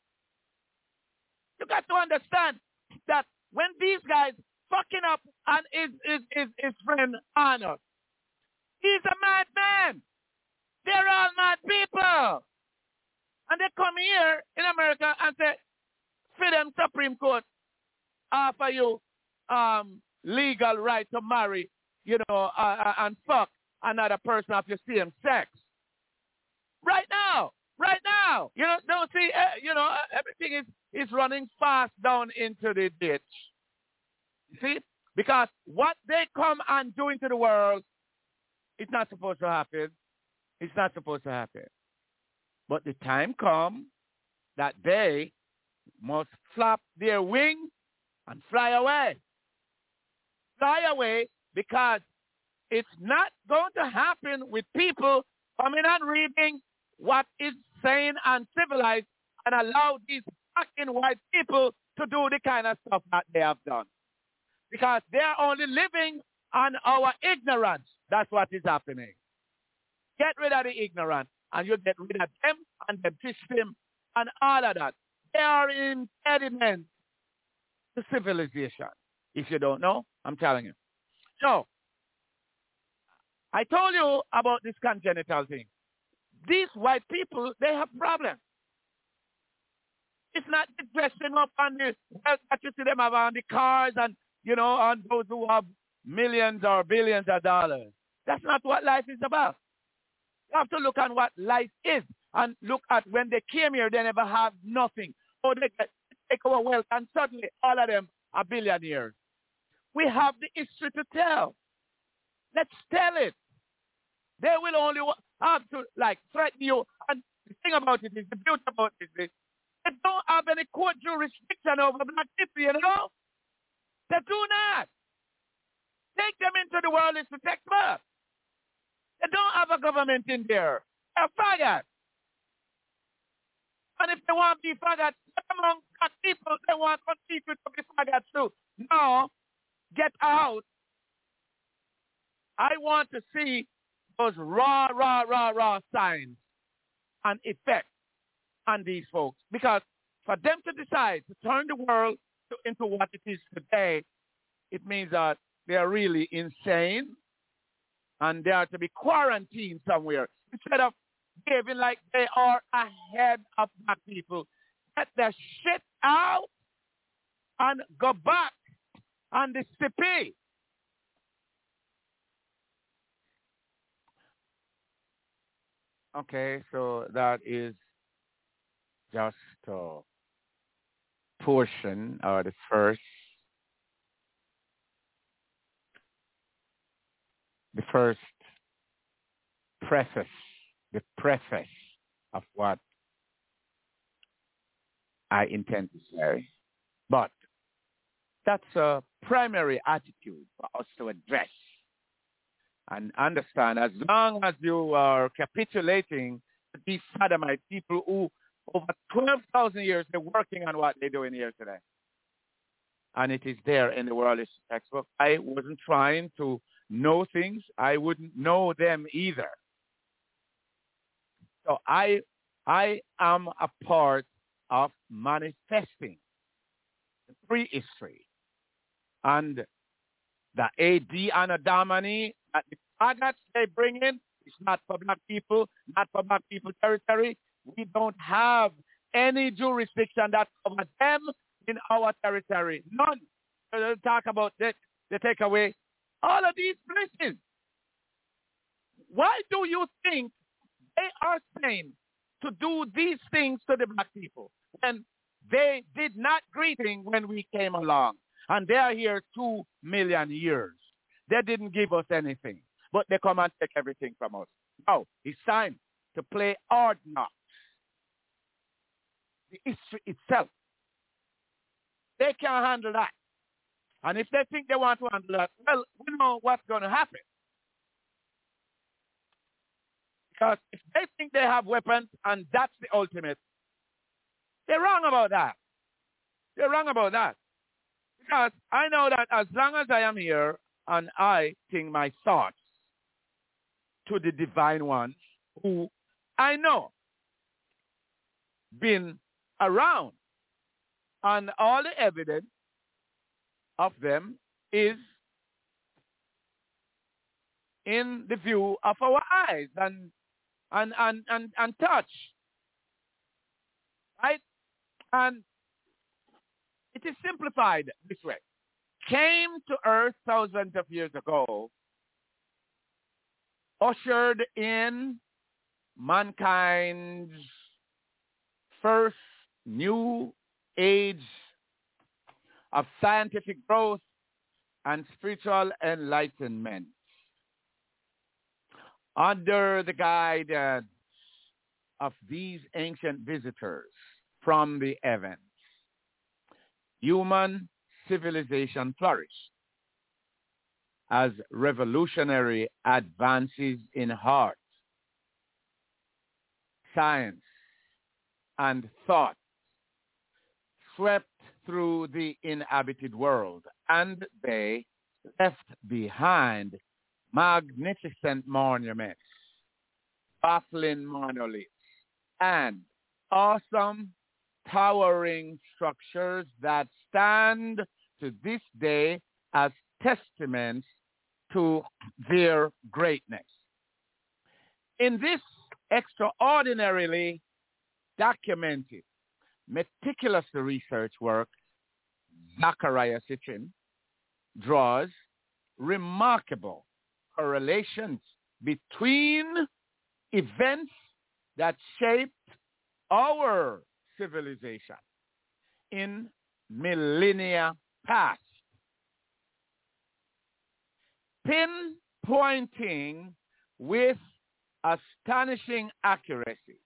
[SPEAKER 1] You got to understand that when these guys fucking up and his, his, his, his friend Arnold, he's a madman. They're all mad people. And they come here in America and say, for them Supreme Court offer you um, legal right to marry, you know, uh, uh, and fuck another person of your same sex. Right now. Right now. You know, don't see, uh, you know, everything is, is running fast down into the ditch. You see? Because what they come and do into the world, it's not supposed to happen. It's not supposed to happen. But the time comes that they must flap their wings and fly away. Fly away because it's not going to happen with people coming and reading what is sane and civilized and allow these fucking white people to do the kind of stuff that they have done. Because they are only living on our ignorance. That's what is happening. Get rid of the ignorant, and you get rid of them and the system and all of that. They are impediment to civilization. If you don't know, I'm telling you. So, I told you about this congenital thing. These white people, they have problems. It's not the dressing up and the wealth that you see them have on the cars and, you know, on those who have millions or billions of dollars. That's not what life is about. You have to look at what life is and look at when they came here, they never had nothing. Or they take our wealth and suddenly all of them are billionaires. We have the history to tell. Let's tell it. They will only have to, like, threaten you. And the thing about it is, the beauty about it is, they don't have any court jurisdiction over black people, you know? They do not. Take them into the world is to protect them. They don't have a government in there. They're faggots. And if they want to be faggots, among black people, they want people to be faggots too. Now, get out. I want to see those raw, raw, raw, raw signs and effects on these folks. Because for them to decide to turn the world to, into what it is today, it means that they are really insane and they are to be quarantined somewhere. Instead of behaving like they are ahead of black people, get their shit out and go back on the C P. Okay, so that is just a portion or the first the first preface, the preface of what I intend to say. But that's a primary attitude for us to address and understand. As long as you are capitulating to these sodomite people who over twelve thousand years they're working on what they're doing here today. And it is there in the world history textbook. I wasn't trying to know things. I wouldn't know them either. So I I am a part of manifesting the prehistory and the A D Anadamani that the targets they bring in is not for black people, not for black people territory. We don't have any jurisdiction that covers them in our territory. None. They'll talk about that. They take away all of these places. Why do you think they are saying to do these things to the black people when they did not greeting when we came along? And they are here two million years. They didn't give us anything, but they come and take everything from us. Now, it's time to play hard knocks. The history itself. They can't handle that. And if they think they want to handle that, well, we know what's going to happen. Because if they think they have weapons and that's the ultimate, they're wrong about that. They're wrong about that. Because I know that as long as I am here and I think my thoughts to the divine ones who I know been around, and all the evidence of them is in the view of our eyes and and and and, and touch. Right? And it is simplified this way. Came to earth thousands of years ago, ushered in mankind's first new age of scientific growth and spiritual enlightenment under the guidance of these ancient visitors from the heavens. Human civilization flourished as revolutionary advances in art, science, and thought swept through the inhabited world, and they left behind magnificent monuments, baffling monoliths, and awesome towering structures that stand to this day as testaments to their greatness. In this extraordinarily documented, meticulous research work, Zecharia Sitchin draws remarkable correlations between events that shaped our civilization in millennia past, pinpointing with astonishing accuracy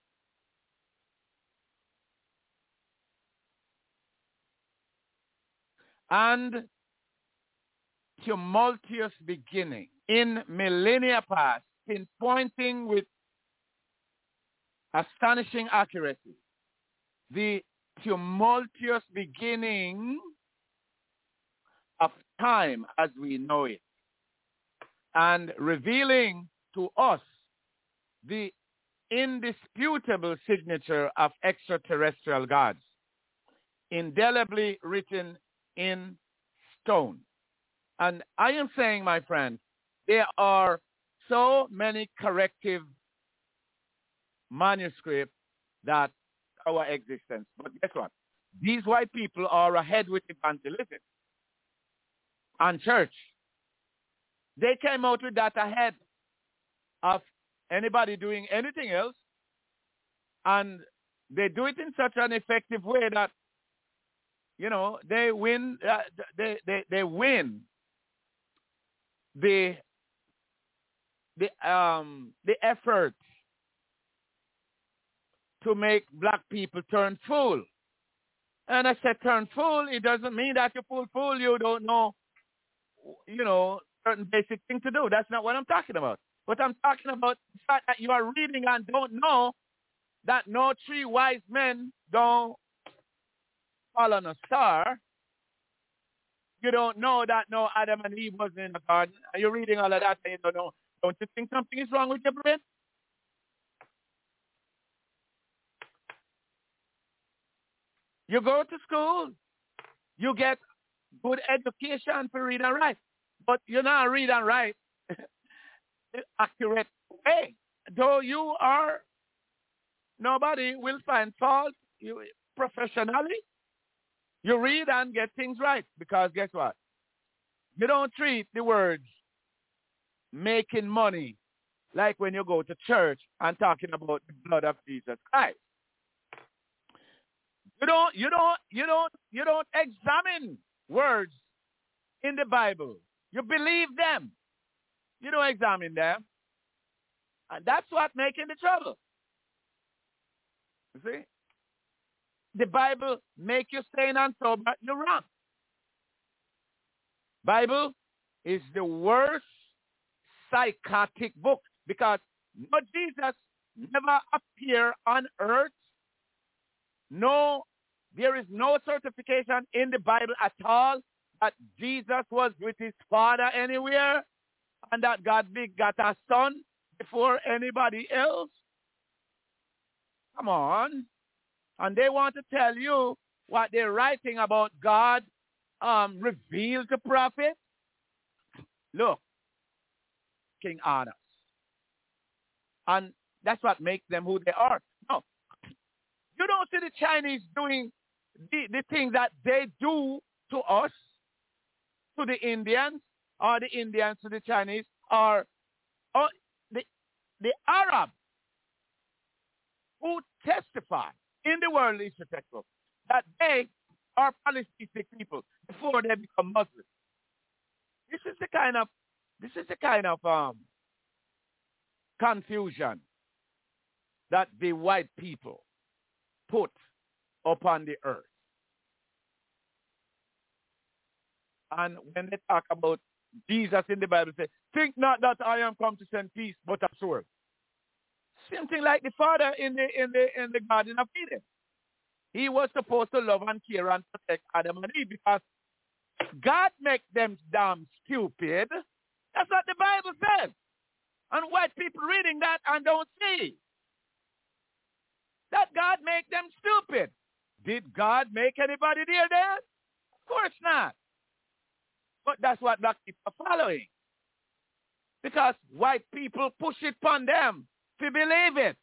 [SPEAKER 1] and tumultuous beginning in millennia past, pinpointing with astonishing accuracy the tumultuous beginning of time as we know it, and revealing to us the indisputable signature of extraterrestrial gods, indelibly written in stone. And I am saying, my friend, there are so many corrective manuscripts that our existence. But guess what? These white people are ahead with evangelism and church. They came out with that ahead of anybody doing anything else. And they do it in such an effective way that, you know, they win, uh, they, they, they win the, the, um, the effort to make black people turn fool. And I said turn fool, it doesn't mean that you fool fool, you don't know, you know, certain basic thing to do. That's not what I'm talking about. But I'm talking about the fact that you are reading and don't know that no three wise men don't fall on a star. You don't know that no Adam and Eve wasn't in the garden. Are you reading all of that and you don't know? Don't you think something is wrong with your brain? You go to school, you get good education for read and write, but you're not read and write the accurate way. Though you are, nobody will find fault you, professionally. You read and get things right because guess what? You don't treat the words making money like when you go to church and talking about the blood of Jesus Christ. You don't, you don't, you don't, you don't examine words in the Bible. You believe them. You don't examine them. And that's what making the trouble. You see? The Bible make you sane and sober, you're wrong. Bible is the worst psychotic book because no Jesus never appeared on earth. No, there is no certification in the Bible at all that Jesus was with his Father anywhere and that God begot a son before anybody else. Come on. And they want to tell you what they're writing about God um, revealed to prophets. Look, King Annas. And that's what makes them who they are. No, you don't see the Chinese doing the, the things that they do to us, to the Indians, or the Indians to the Chinese, or, or the, the Arabs who testify in the World History Textbook that they are polytheistic people before they become Muslims. This is the kind of this is the kind of um, confusion that the white people put upon the earth. And when they talk about Jesus in the Bible, say, think not that I am come to send peace, but a sword. Same thing like the Father in the in the in the Garden of Eden. He was supposed to love and care and protect Adam and Eve because God make them damn stupid. That's what the Bible says. And white people reading that and don't see that God make them stupid. Did God make anybody there then? Of course not. But that's what black people are following. Because white people push it upon them to believe it.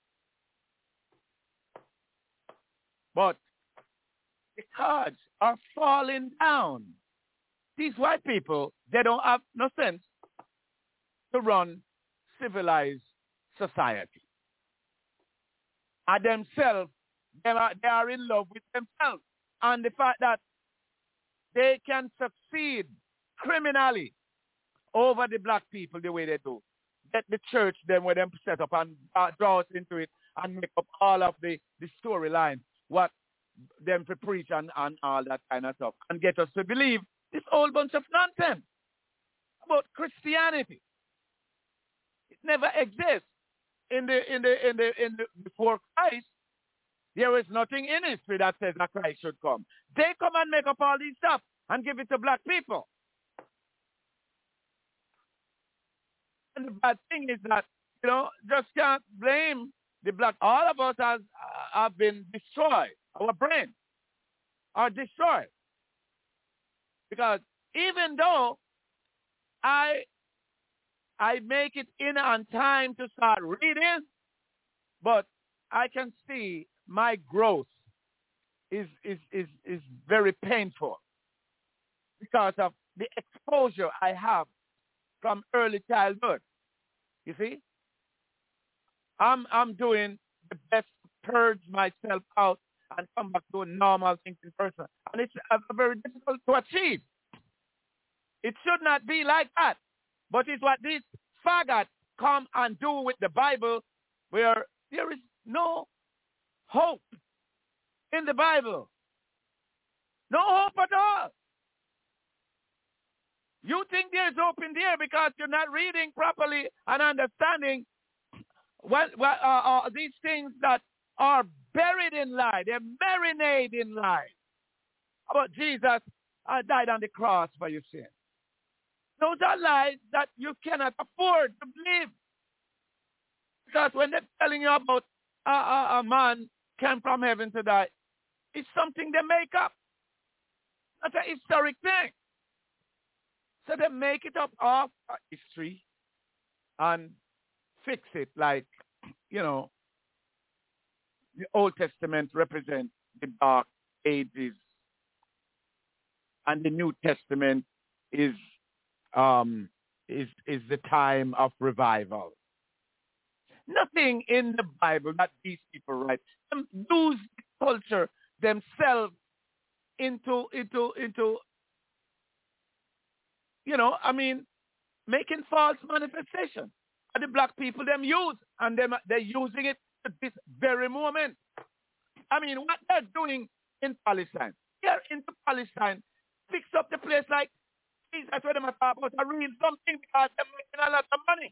[SPEAKER 1] But the cards are falling down. These white people, they don't have no sense to run civilized society. And themselves, they are, they are in love with themselves. And the fact that they can succeed criminally over the black people the way they do. Get the church them where them set up and uh, draw us into it and make up all of the, the storyline, what them to preach and, and all that kind of stuff, and get us to believe this whole bunch of nonsense about Christianity. It never exists in the in the in the in the before Christ. There is nothing in history that says that Christ should come. They come and make up all these stuff and give it to black people. And the bad thing is that, you know, just can't blame the black. All of us has, uh, have been destroyed. Our brains are destroyed. Because even though I I make it in on time to start reading, but I can see my growth is is is, is very painful because of the exposure I have from early childhood. You see? I'm I'm doing the best to purge myself out and come back to a normal thinking person. And it's uh, very difficult to achieve. It should not be like that. But it's what these faggots come and do with the Bible, where there is no hope in the Bible. No hope at all. You think there's hope in there because you're not reading properly and understanding what, what uh, uh, these things that are buried in lie. They're marinated in lie. About Jesus uh, died on the cross for your sin. Those are lies that you cannot afford to believe. Because when they're telling you about uh, uh, a man came from heaven to die, it's something they make up. That's a historic thing. So they make it up off history and fix it like, you know, the Old Testament represents the dark ages and the New Testament is um, is is the time of revival. Nothing in the Bible that these people write them lose culture themselves into into into you know, I mean, making false manifestation. And the black people them use, and them they're using it at this very moment. I mean, what they're doing in Palestine, they're into Palestine, fix up the place like Jesus, that's what I'm talking about. I read something because they're making a lot of money.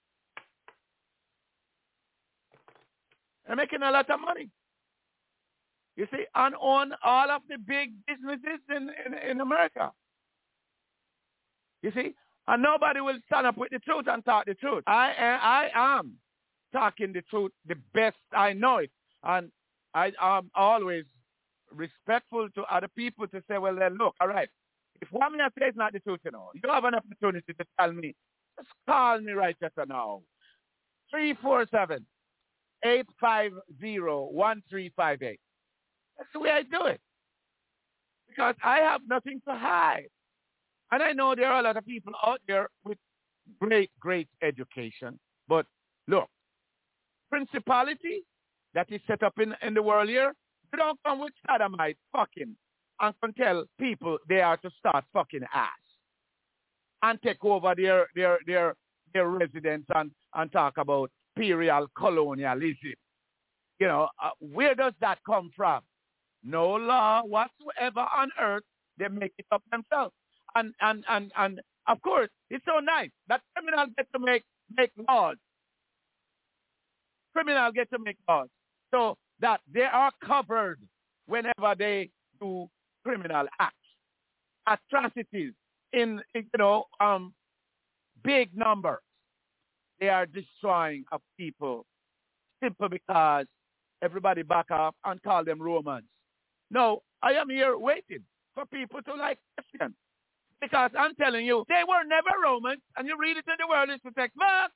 [SPEAKER 1] They're making a lot of money. You see, and on all of the big businesses in, in, in America. You see, and nobody will stand up with the truth and talk the truth. I, I am talking the truth the best I know it. And I am always respectful to other people to say, well, then look, all right, if what me say is not the truth, you know, you have an opportunity to tell me. Just call me right just now. three four seven, eight five zero, one three five eight. That's the way I do it. Because I have nothing to hide. And I know there are a lot of people out there with great, great education. But look, principality that is set up in, in the world here, you don't come with sodomite fucking and can tell people they are to start fucking ass and take over their their their their residence and, and talk about imperial colonialism. You know, uh, where does that come from? No law whatsoever on earth. They make it up themselves. And and and and of course, it's so nice that criminals get to make make laws. Criminals get to make laws so that they are covered whenever they do criminal acts, atrocities in you know um big numbers. They are destroying of people simply because everybody back up and call them Romans. No, I am here waiting for people to like Christians. Because I'm telling you, they were never Romans, and you read it in the world, it's the text,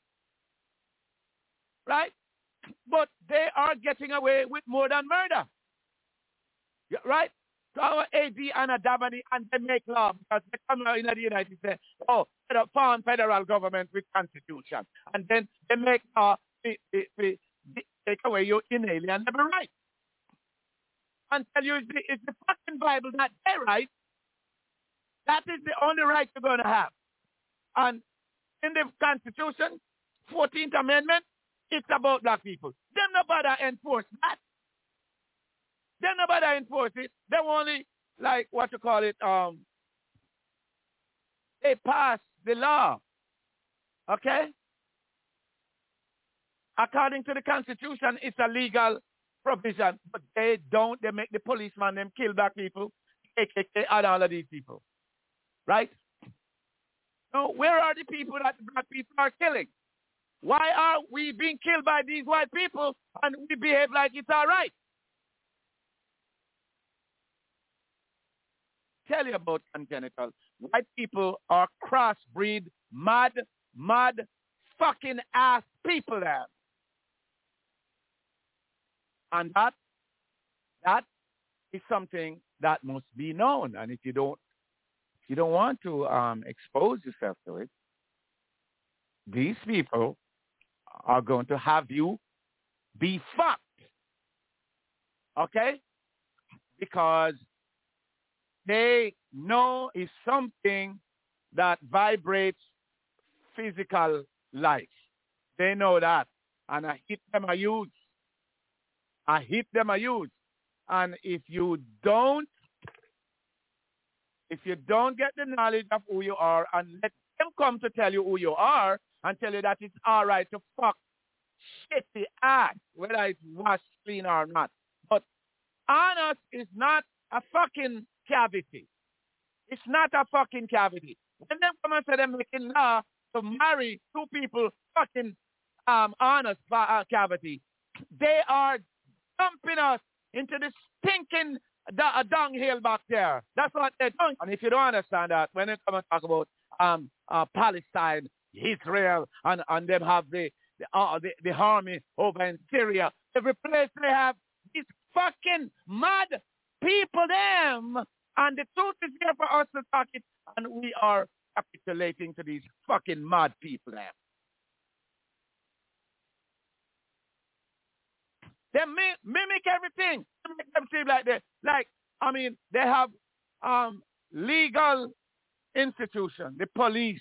[SPEAKER 1] right? But they are getting away with more than murder, right? So our A D and a Dabani, and they make law because they come out in the United States, oh, found federal government with constitution, and then they make law to, to, to take away your inalienable right. And tell you it's the, it's the fucking Bible that they write. That is the only right you're going to have. And in the Constitution, fourteenth Amendment, it's about black people. Them nobody enforce that. Them nobody enforce it. They only, like, what you call it, um, they pass the law. Okay? According to the Constitution, it's a legal provision. But they don't. They make the policeman them kill black people, K K K, and all of these people. Right? Now, where are the people that black people are killing? Why are we being killed by these white people and we behave like it's all right? Tell you about congenital. White people are crossbreed, mad, mad, fucking ass people there. And that, that is something that must be known. And if you don't, if you don't want to um, expose yourself to it, these people are going to have you be fucked. Okay? Because they know it's something that vibrates physical life. They know that. And I hit them a use. I hit them a use. And if you don't, if you don't get the knowledge of who you are and let them come to tell you who you are and tell you that it's all right to fuck shitty ass, whether it's washed clean or not. But anus is not a fucking cavity. It's not a fucking cavity. When them come and say they're making law to marry two people fucking um, anus uh, cavity, they are dumping us into the stinking da- dunghill back there. That's what they're doing. And if you don't understand that, when they come and talk about um, uh, Palestine, Israel, and, and them have the the, uh, the the army over in Syria, every place they have these fucking mad people, them. And the truth is here for us to talk it, and we are capitulating to these fucking mad people there. They mi- mimic everything. They make them seem like they, like, I mean, they have um, legal institution, the police,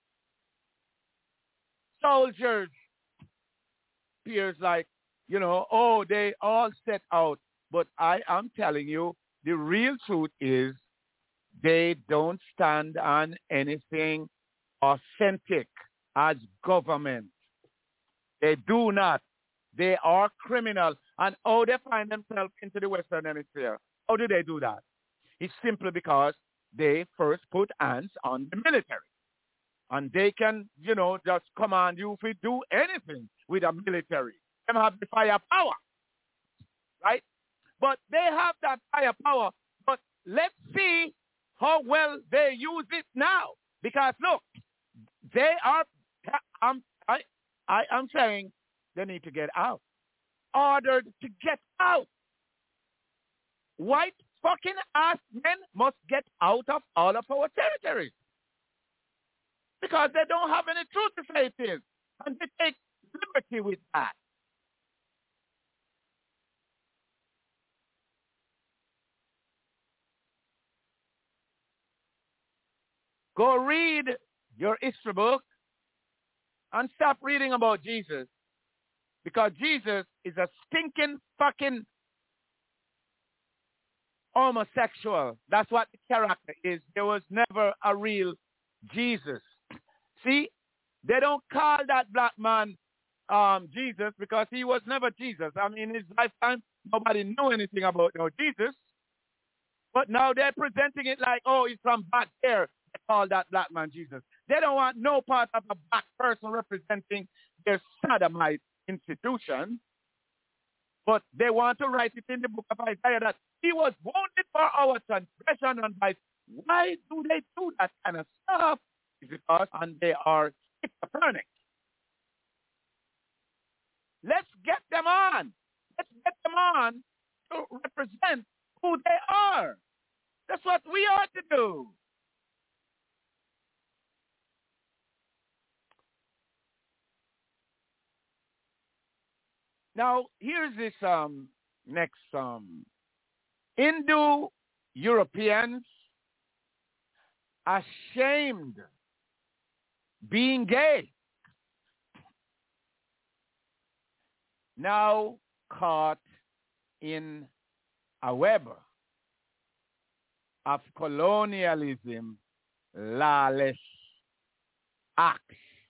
[SPEAKER 1] soldiers, appears like, you know, oh, they all set out. But I am telling you, the real truth is they don't stand on anything authentic as government. They do not. They are criminal. And how they find themselves into the Western Hemisphere? How do they do that? It's simply because they first put hands on the military. And they can, you know, just command you if we do anything with a military. They have the firepower, right? But they have that firepower. But let's see how well they use it now. Because look, they are, I'm, I, I, I'm saying they need to get out. Ordered to get out. White fucking ass men must get out of all of our territories. Because they don't have any truth to say it is. And they take liberty with that. Go read your history book and stop reading about Jesus. Because Jesus is a stinking fucking homosexual. That's what the character is. There was never a real Jesus. See, they don't call that black man um, Jesus because he was never Jesus. I mean, in his lifetime, nobody knew anything about no Jesus. But now they're presenting it like, oh, he's from back there. They call that black man Jesus. They don't want no part of a black person representing their sodomite institution. But they want to write it in the book of Isaiah that he was wounded for our transgression and by. Why do they do that kind of stuff? It's because and they are schizophrenic. Let's get them on. Let's get them on to represent who they are. That's what we ought to do. Now, here's this um, next um, Indo-Europeans ashamed being gay. Now caught in a web of colonialism, lawless acts.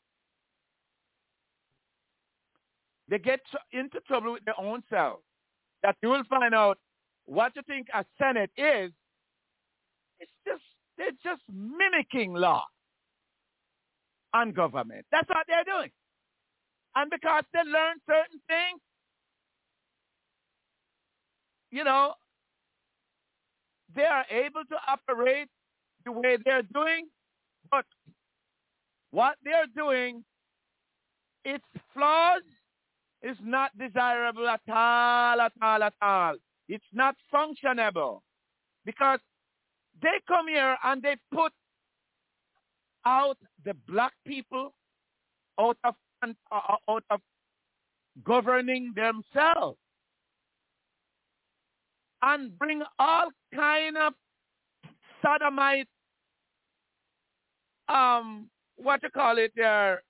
[SPEAKER 1] They get into trouble with their own selves. That you will find out what you think a Senate is. It's just, they're just mimicking law and government. That's what they're doing. And because they learn certain things, you know, they are able to operate the way they're doing, but what they're doing, its flaws is not desirable at all, at all, at all. It's not functionable because they come here and they put out the black people out of uh, out of governing themselves and bring all kind of sodomite, um, what you call it there,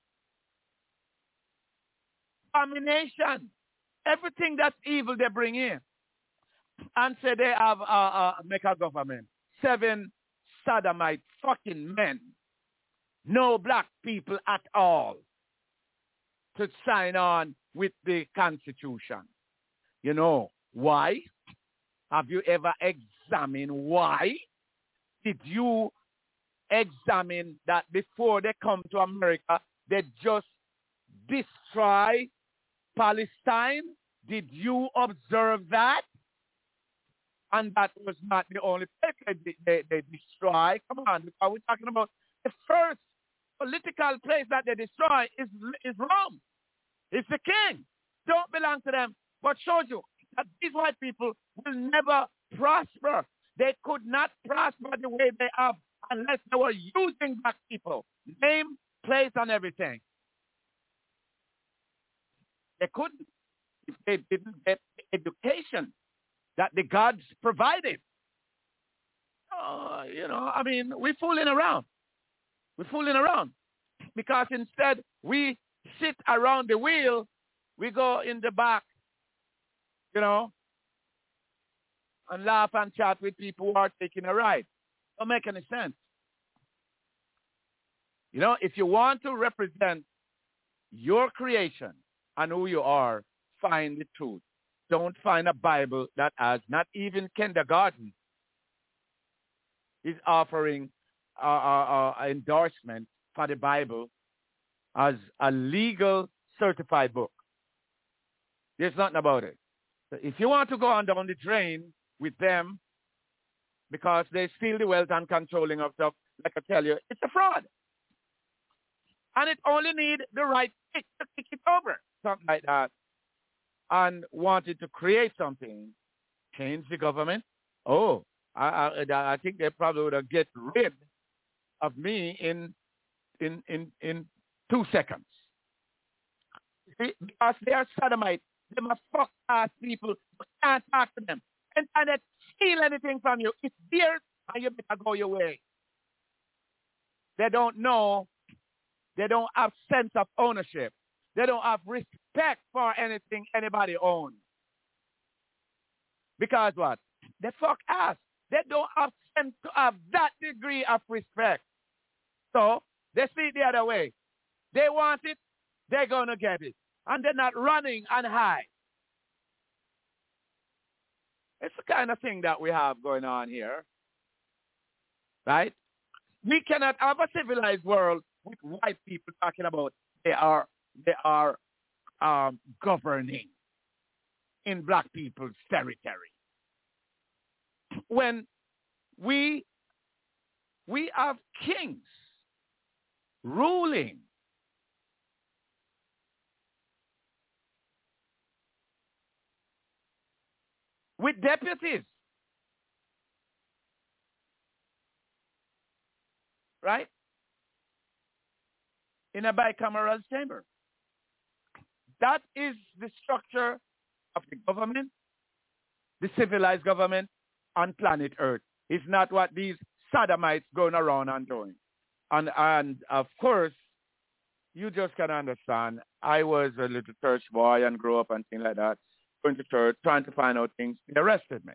[SPEAKER 1] abomination. Everything that's evil they bring in. And say they have uh, uh, make a government. Seven sodomite fucking men. No black people at all to sign on with the Constitution. You know why? Have you ever examined why? Did you examine that before they come to America, they just destroy Palestine? Did you observe that? And that was not the only place they, they, they destroy. Come on, because we're talking about the first political place that they destroy is, is Rome. It's the king. Don't belong to them. But shows you that these white people will never prosper. They could not prosper the way they have unless they were using black people. Name, place, and everything. They couldn't if they didn't get the education that the gods provided. Uh, you know, I mean, we're fooling around. We're fooling around. Because instead we sit around the wheel, we go in the back, you know, and laugh and chat with people who are taking a ride. Don't make any sense. You know, if you want to represent your creation and who you are, find the truth. Don't find a Bible that has not even kindergarten is offering uh, uh, uh, endorsement for the Bible as a legal certified book. There's nothing about it. So if you want to go on down the drain with them because they steal the wealth and controlling of stuff, like I tell you, it's a fraud. And it only need the right kick to kick it over, something like that. And wanted to create something, change the government. Oh, I, I, I think they probably would have get rid of me in in in in two seconds. See, because they are sodomites. They must fuck ass people. You can't talk to them. And, and they steal anything from you. It's theirs, and you better go your way. They don't know. They don't have sense of ownership. They don't have respect for anything anybody owns. Because what? They fuck ass. They don't have sense to have that degree of respect. So they see it the other way. They want it, they're going to get it. And they're not running and hide. It's the kind of thing that we have going on here. Right? We cannot have a civilized world with white people talking about they are they are um, governing in black people's territory. When we we have kings ruling with deputies, right? In a bicameral chamber. That is the structure of the government, the civilized government on planet Earth. It's not what these sodomites going around and doing. And, and of course, you just can understand, I was a little church boy and grew up and things like that, going to church, trying to find out things. They arrested me.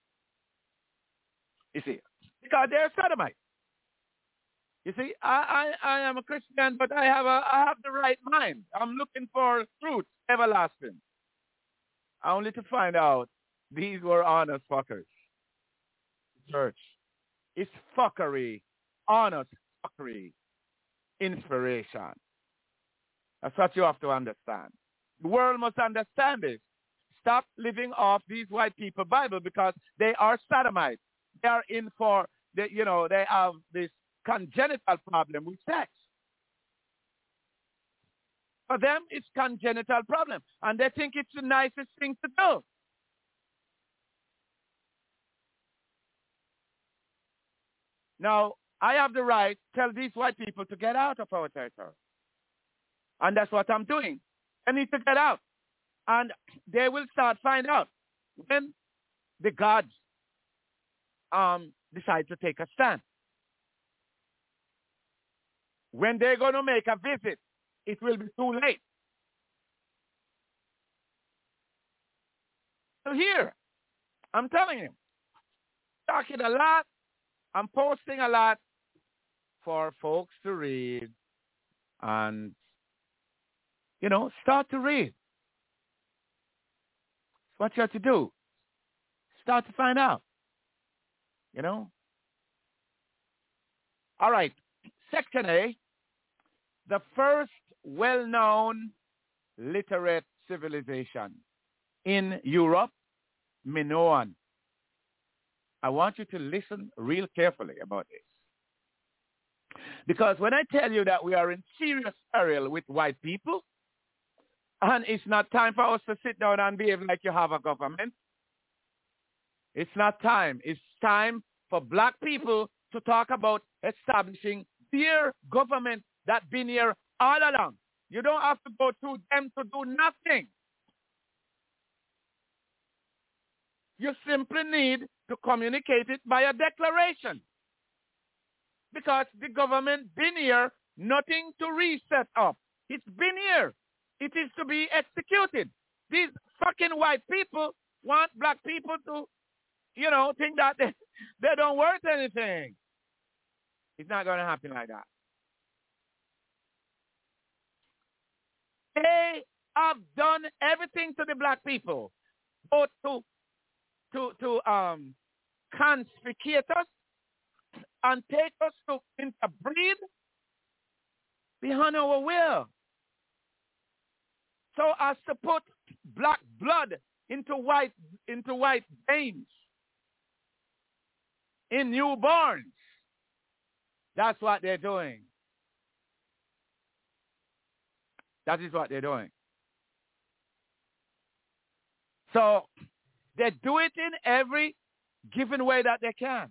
[SPEAKER 1] You see, because they're sodomites. You see, I, I, I am a Christian, but I have a I have the right mind. I'm looking for truth, everlasting. Only to find out these were honest fuckers. Church. It's fuckery, honest fuckery, inspiration. That's what you have to understand. The world must understand this. Stop living off these white people Bible because they are sodomites. They are in for, they, you know, they have this congenital problem with sex. For them, it's congenital problem. And they think it's the nicest thing to do. Now, I have the right to tell these white people to get out of our territory. And that's what I'm doing. They need to get out. And they will start find out when the gods um, decide to take a stand. When they're going to make a visit, it will be too late. So here, I'm telling you, talking a lot, I'm posting a lot for folks to read and, you know, start to read. It's what you have to do. Start to find out, you know. All right, Section A. The first well-known literate civilization in Europe, Minoan. I want you to listen real carefully about this. Because when I tell you that we are in serious peril with white people, and it's not time for us to sit down and behave like you have a government, it's not time. It's time for black people to talk about establishing their government that's been here all along. You don't have to go through them to do nothing. You simply need to communicate it by a declaration. Because the government been here, nothing to reset up. It's been here. It is to be executed. These fucking white people want black people to, you know, think that they, they don't worth anything. It's not going to happen like that. They have done everything to the black people, both to to to um confiscate us and take us to interbreed behind our will, so as to put black blood into white into white veins in newborns. That's what they're doing. That is what they're doing. So they do it in every given way that they can.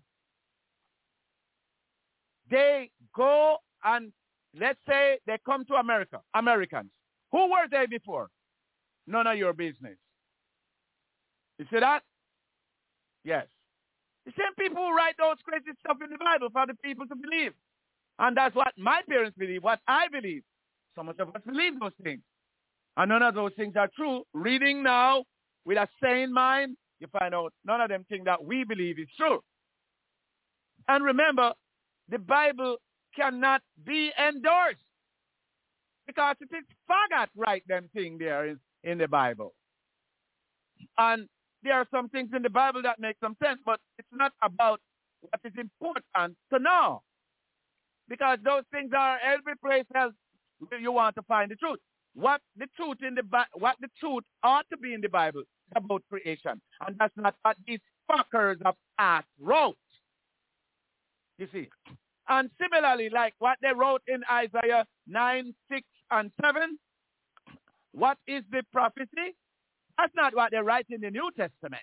[SPEAKER 1] They go and, let's say they come to America, Americans. Who were they before? None of your business. You see that? Yes. The same people who write those crazy stuff in the Bible for the people to believe. And that's what my parents believe, what I believe. So much of us believe those things. And none of those things are true. Reading now with a sane mind, you find out none of them think that we believe is true. And remember, the Bible cannot be endorsed, because it is faggot write them thing there in, in the Bible. And there are some things in the Bible that make some sense, but it's not about what is important to know. Because those things are every place else you want to find the truth. What the truth in the what the truth ought to be in the Bible is about creation. And that's not what these fuckers of past wrote. You see. And similarly, like what they wrote in Isaiah nine, six, and seven, what is the prophecy? That's not what they write in the New Testament.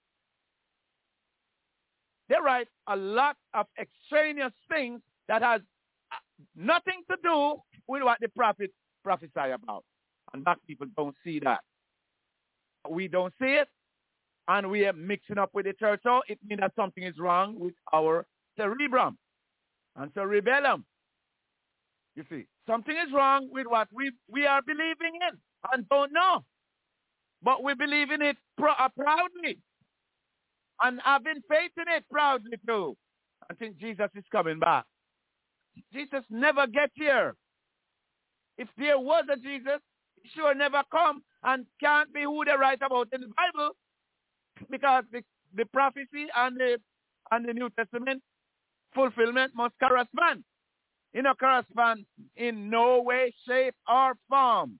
[SPEAKER 1] They write a lot of extraneous things that has nothing to do with what the prophets prophesy about. And black people don't see that. We don't see it, and we are mixing up with the church. So it means that something is wrong with our cerebrum and cerebellum. You see, something is wrong with what we, we are believing in and don't know. But we believe in it pr- uh, proudly and having faith in it proudly too. I think Jesus is coming back. Jesus never gets here. If there was a Jesus, he sure never come and can't be who they write about in the Bible, because the, the prophecy and the and the New Testament fulfillment must correspond. It don't correspond in no way, shape, or form.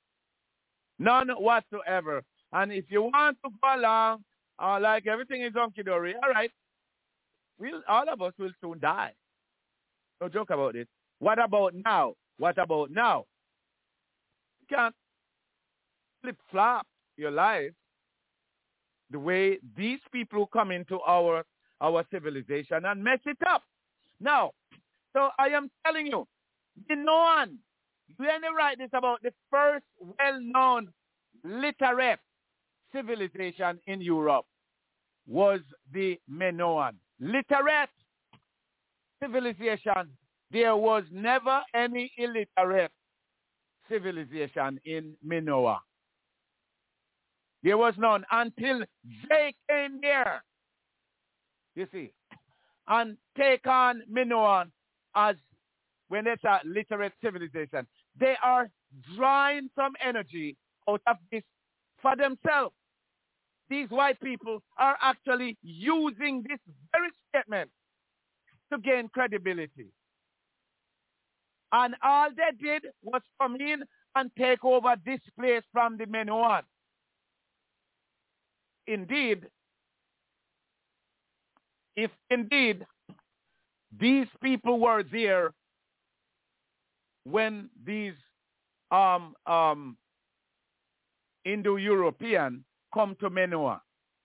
[SPEAKER 1] None whatsoever. And if you want to go along, uh, like everything is hunky-dory, all right, we'll, all of us will soon die. No joke about it. What about now? What about now? You can't flip-flop your life the way these people come into our, our civilization and mess it up. Now, so I am telling you, the known, when they write this about the first well-known literate civilization in Europe was the Minoan. Literate civilization. There was never any illiterate civilization in Minoa. There was none until they came there. You see, and take on Minoan as when it's a literate civilization. They are drawing some energy out of this for themselves. These white people are actually using this very statement to gain credibility. And all they did was come in and take over this place from the Minoan. Indeed, if indeed these people were there when these um, um, Indo-European come to Minoa,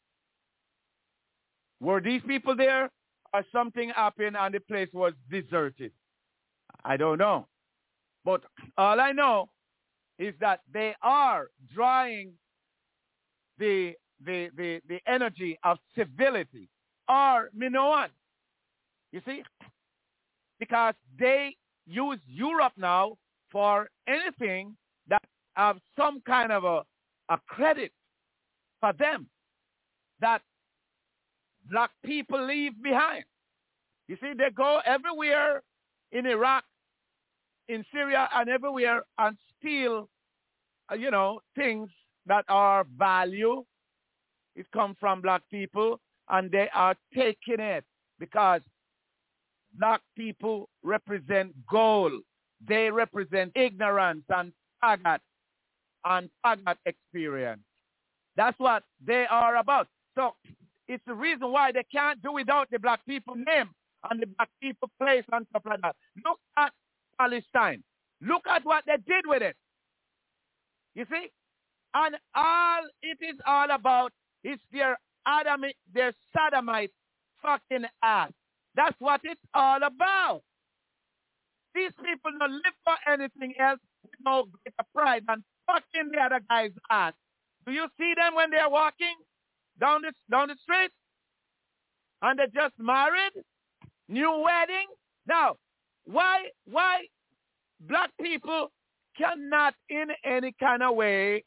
[SPEAKER 1] were these people there, or something happened and the place was deserted? I don't know. But all I know is that they are drawing the the the, the energy of civility, or Minoan. You see? Because they use Europe now for anything that have some kind of a, a credit for them that black people leave behind. You see, they go everywhere in Iraq, in Syria, and everywhere and steal, uh, you know, things that are value. It comes from black people, and they are taking it because black people represent gold. They represent ignorance and faggot and faggot experience. That's what they are about. So it's the reason why they can't do without the black people name and the black people place and stuff like that. Look at Palestine. Look at what they did with it. You see? And all it is all about is their Adamite, their sodomite fucking ass. That's what it's all about. These people don't live for anything else with no greater pride than fucking the other guy's ass. Do you see them when they're walking down the, down the street? And they just married? New wedding? Now, why, why black people cannot in any kind of way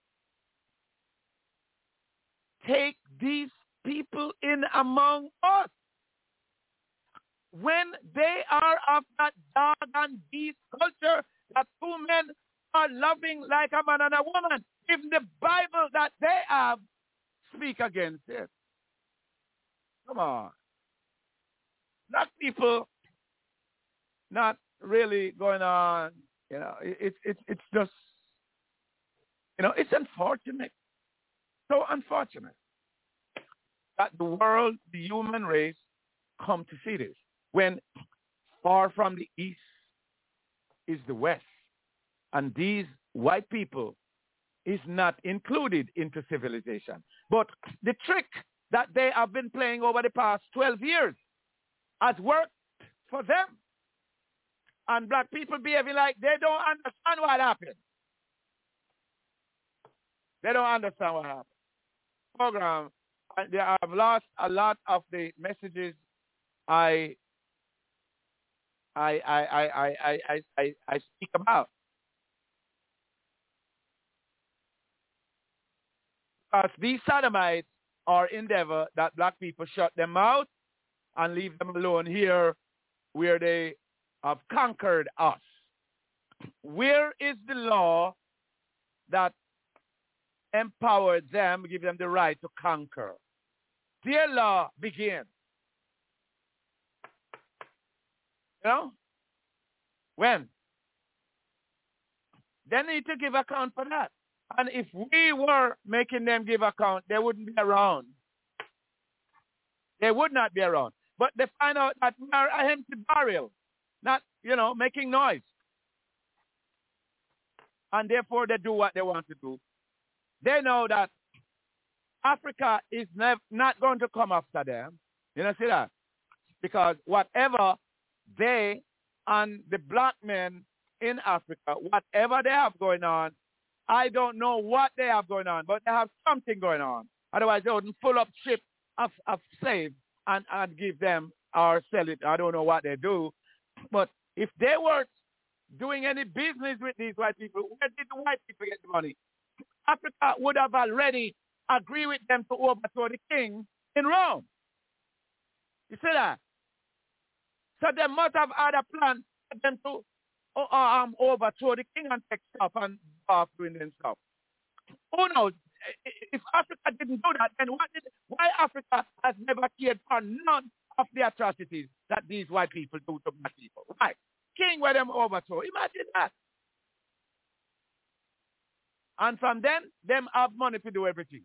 [SPEAKER 1] take these people in among us? When they are of that dog and beast culture, that two men are loving like a man and a woman, even the Bible that they have speak against it. Come on. Black people not really going on, you know, it's it, it's just, you know, it's unfortunate. So unfortunate that the world, the human race, come to see this. When far from the east is the west. And these white people is not included into civilization. But the trick that they have been playing over the past twelve years has worked for them. And black people behaving like they don't understand what happened. They don't understand what happened. Program, they have lost a lot of the messages I I I I I I I, I speak about. Because these sodomites are endeavor that black people shut them out and leave them alone here where they have conquered us. Where is the law that empowered them, give them the right to conquer? Their law begins. You know? When? They need to give account for that. And if we were making them give account, they wouldn't be around. They would not be around. But they find out that we are a empty barrel, not, you know, making noise. And therefore they do what they want to do. They know that Africa is nev- not going to come after them. You know, see that? Because whatever they and the black men in Africa, whatever they have going on, I don't know what they have going on, but they have something going on. Otherwise, they wouldn't pull up ship of, of slaves and, and give them or sell it. I don't know what they do. But if they weren't doing any business with these white people, where did the white people get the money? Africa would have already agreed with them to overthrow the king in Rome. You see that? So they must have had a plan for them to uh, um, overthrow the king and take stuff and off doing and stuff. Who knows? If Africa didn't do that, then what did, why Africa has never cared for none of the atrocities that these white people do to black people? Why? King where them overthrow. Imagine that. And from then, them have money to do everything.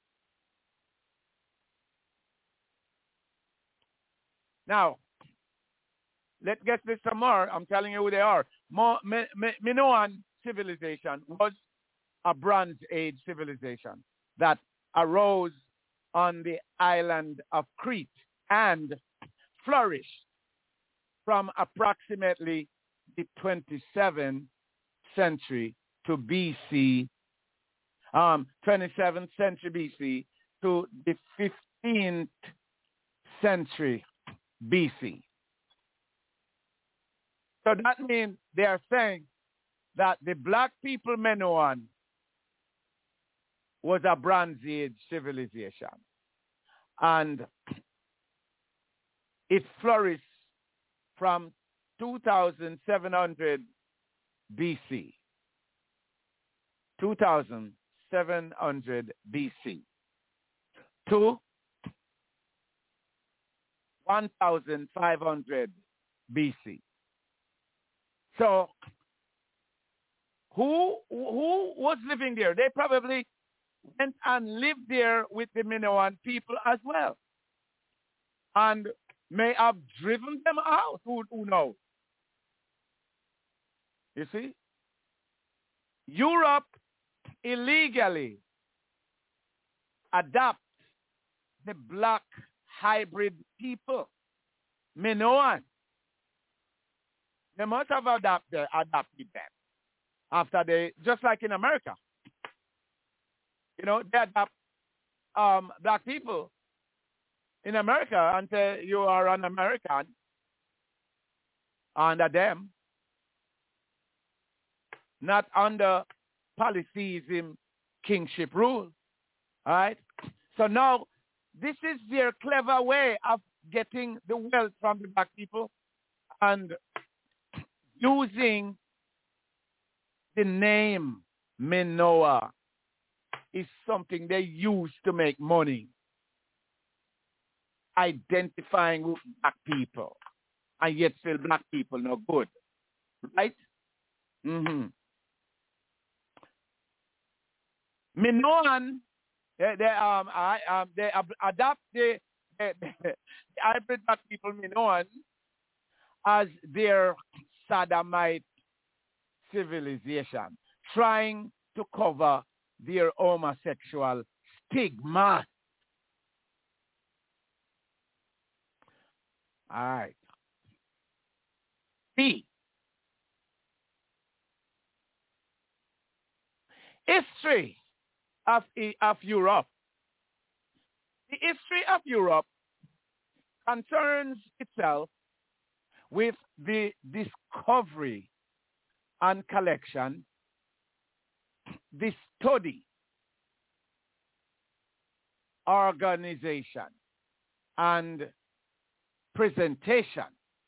[SPEAKER 1] Now, let's get this some more. I'm telling you who they are. Mo- Mi- Mi- Minoan civilization was a Bronze Age civilization that arose on the island of Crete and flourished from approximately the twenty-seventh century to B C, um, twenty-seventh century B C to the fifteenth century B C. So that means they are saying that the black people Minoan was a Bronze Age civilization. And it flourished from two thousand seven hundred B C. two thousand seven hundred B C to one thousand five hundred B C. So who who was living there? They probably went and lived there with the Minoan people as well, and may have driven them out. Who, who knows? You see, Europe illegally adopt the black hybrid people, Minoan. They must have adopted, adopted them after they, just like in America. You know, they adopt um, black people in America until you are an American under them, not under polytheism kingship rule. All right? So now, this is their clever way of getting the wealth from the black people and using the name Minoa is something they use to make money, identifying with black people, and yet still black people no good, right? Mm-hmm. Minoan, they, they um I um they ab- adopt the, the, the hybrid black people Minoan as their sodomite civilization, trying to cover their homosexual stigma. All right. B. History of, of Europe. The history of Europe concerns itself with the discovery and collection, the study, organization, and presentation,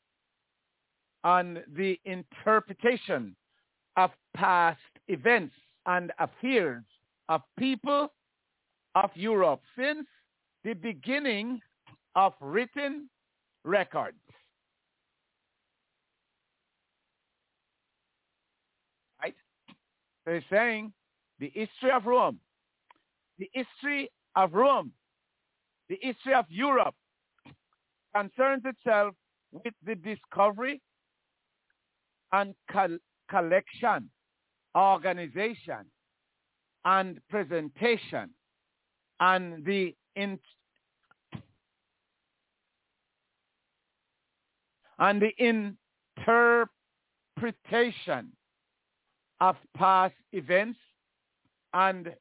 [SPEAKER 1] and the interpretation of past events and affairs of people of Europe since the beginning of written records. Right? They're saying the history of Rome, the history of Rome, the history of Europe concerns itself with the discovery and col- collection, organization, and presentation, and the in- and the interpretation of past events and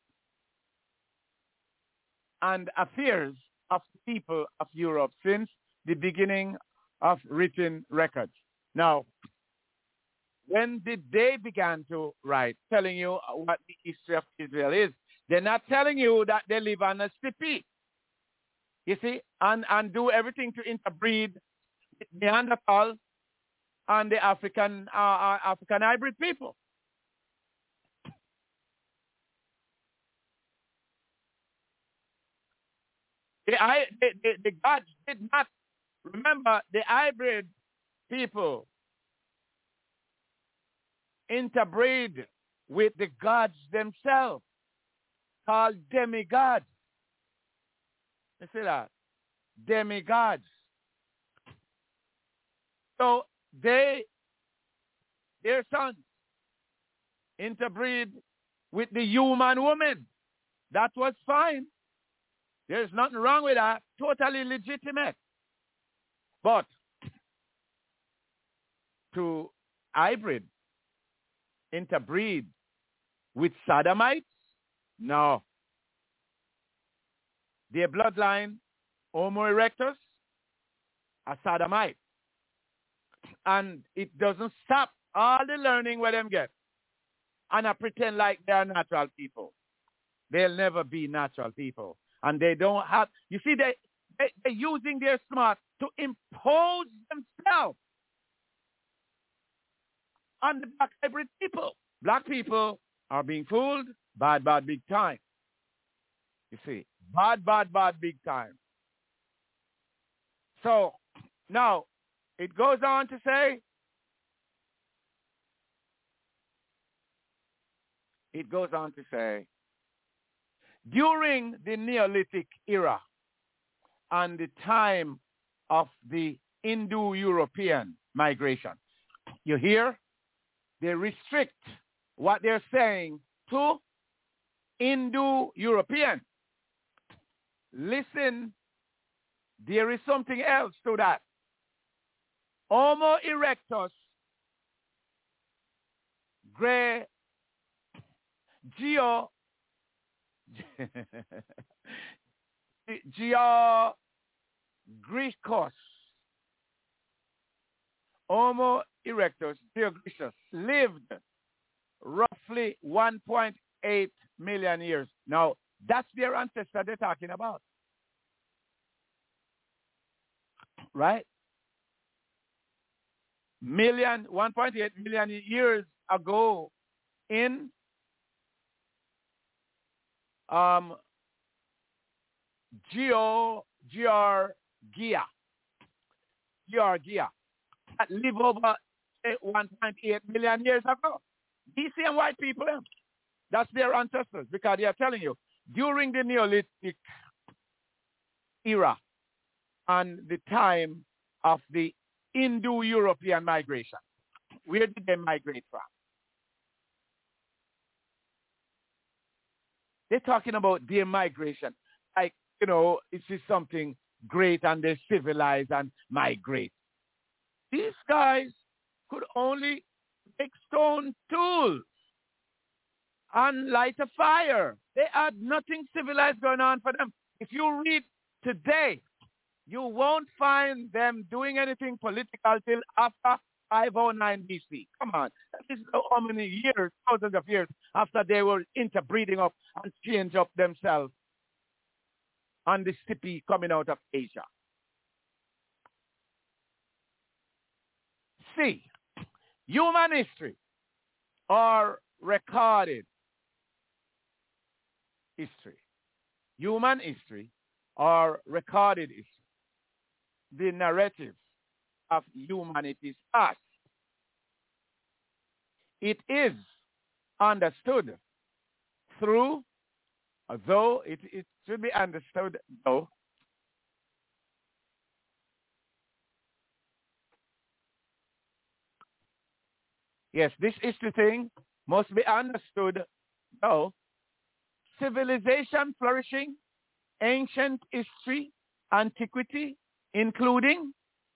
[SPEAKER 1] and affairs of the people of Europe since the beginning of written records. Now, when did they begin to write, telling you what the history of Israel is? They're not telling you that they live on a steppe, you see, and, and do everything to interbreed with Neanderthal and the African uh, uh, African hybrid people. The, I, the, the, the gods did not, remember, the hybrid people interbreed with the gods themselves, called demigods. You see that? Demigods. So they, their sons, interbreed with the human woman. That was fine. There's nothing wrong with that. Totally legitimate. But to hybrid, interbreed with sodomites? No. Their bloodline, Homo erectus, a sodomite. And it doesn't stop all the learning where them get. And I pretend like they are natural people. They'll never be natural people. And they don't have, you see, they, they, they're using their smart to impose themselves on the black hybrid people. Black people are being fooled. Bad, bad, big time. You see, bad, bad, bad, big time. So now it goes on to say, it goes on to say, during the Neolithic era and the time of the Indo-European migration, you hear? They restrict what they're saying to Indo-European. Listen, there is something else to that. Homo erectus, gray, geo, geo, Greekos, Homo erectus, Geogrichus, lived roughly one point eight million years. Now, that's their ancestor they're talking about. Right? Million, one point eight million years ago in um, Geo, Georgia. Georgia. That live over eh, one point eight million years ago. These same white people, eh, that's their ancestors, because they are telling you, during the Neolithic era and the time of the Indo-European migration, where did they migrate from? They're talking about their migration. Like, you know, this is something great and they civilize and migrate. These guys could only make stone tools and light a fire. They had nothing civilized going on for them. If you read today, you won't find them doing anything political till after five oh nine B C. Come on. That is how many years, thousands of years after they were interbreeding up and change up themselves on the steppe coming out of Asia. See, human history or recorded history. Human history or recorded history. The narrative of humanity's past. It is understood through, though it, it should be understood though, yes, this history thing must be understood though, civilization flourishing, ancient history, antiquity, including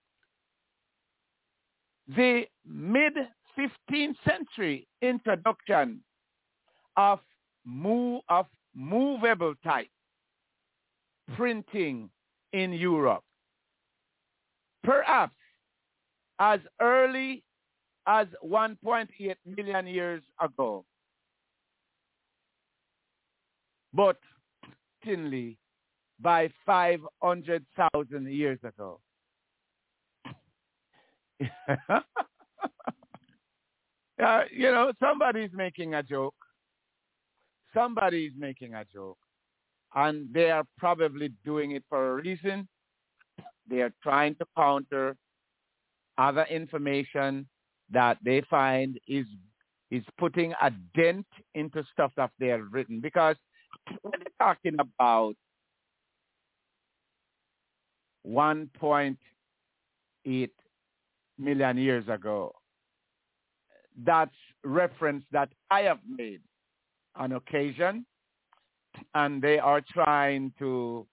[SPEAKER 1] the mid-fifteenth century introduction of, move, of movable type printing in Europe. Perhaps as early as one point eight million years ago, but certainly by five hundred thousand years ago. uh, you know, somebody's making a joke. Somebody's making a joke. And they are probably doing it for a reason. They are trying to counter other information that they find is is putting a dent into stuff that they have written. Because when they're talking about one point eight million years ago, that's reference that I have made on occasion, and they are trying to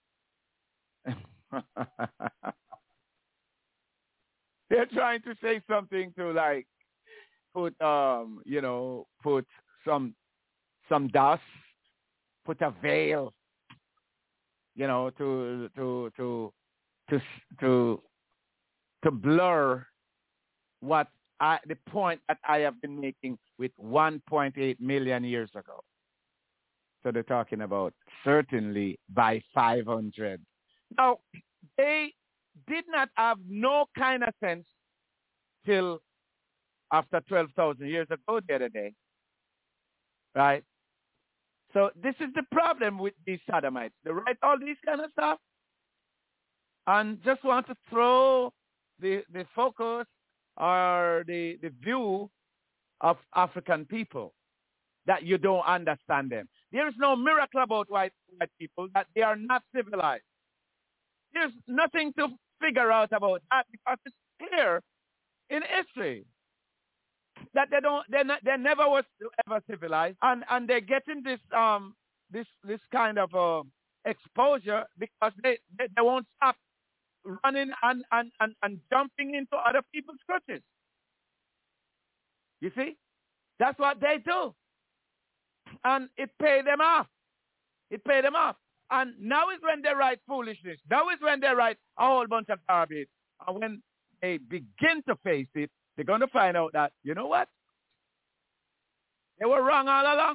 [SPEAKER 1] they're trying to say something to like put um you know put some some dust, put a veil, you know, to to to to to to blur what I, the point that I have been making with one point eight million years ago. So they're talking about certainly by five hundred. Now, they did not have no kind of sense till after twelve thousand years ago the other day. Right? So this is the problem with these sodomites. They write all these kind of stuff and just want to throw the, the focus or the, the view of African people that you don't understand them. There is no miracle about white, white people that they are not civilized. There's nothing to figure out about that because it's clear in history that they don't, they not, they never was ever civilized, and and they're getting this um this this kind of uh, exposure because they, they they won't stop running and, and and and jumping into other people's crutches. You see, that's what they do, and it pay them off. It pay them off, and now is when they write foolishness. Now is when they write a whole bunch of garbage, and when they begin to face it, they're going to find out that, you know what? They were wrong all along.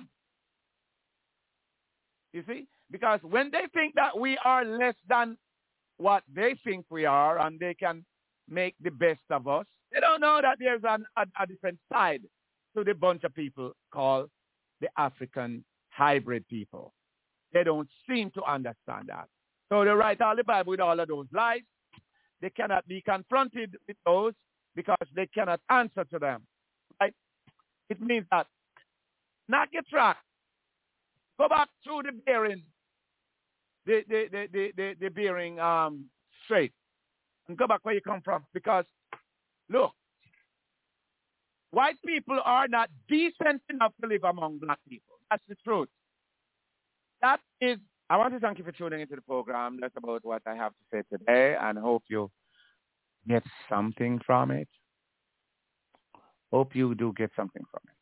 [SPEAKER 1] You see? Because when they think that we are less than what they think we are and they can make the best of us, they don't know that there's an, a, a different side to the bunch of people called the African hybrid people. They don't seem to understand that. So they write all the Bible with all of those lies. They cannot be confronted with those because they cannot answer to them. Right? It means that not get tracked. Go back through the Bering, the the the the, the, the Bering um Strait, and go back where you come from. Because look, white people are not decent enough to live among black people. That's the truth. That is. I want to thank you for tuning into the program. That's about what I have to say today, and hope you get something from it. Hope you do get something from it.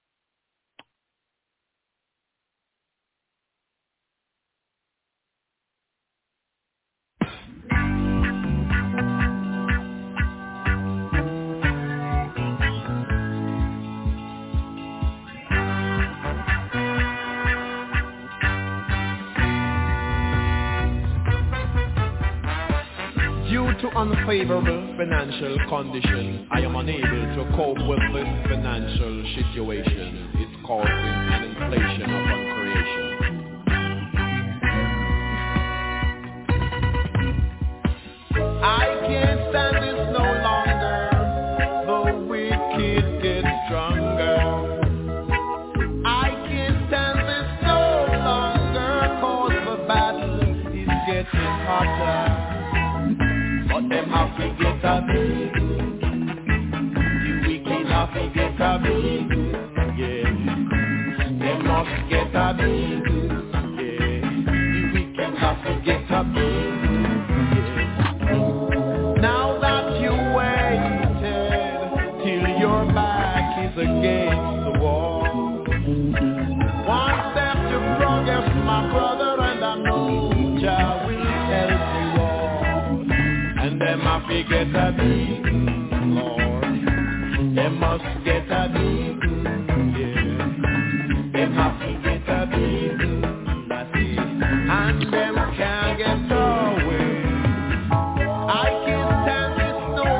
[SPEAKER 4] Due to unfavorable financial conditions, I am unable to cope with this financial situation. It's causing an inflation upon creation. I can't stand this no longer. The wicked get stronger. I can't stand this no longer, cause the battle is getting hotter. Them have to get a big, the wicked have to get a big, yeah. They must get a big, yeah. The wicked have to get a big, yeah. Now that you waited till your back is against the wall, one step to progress, my brother, and I know Jah will help you. Them have to get a big, Lord. They must get a big, yeah. Them have to get a big, that's it. And them can't get away. I can't stand this no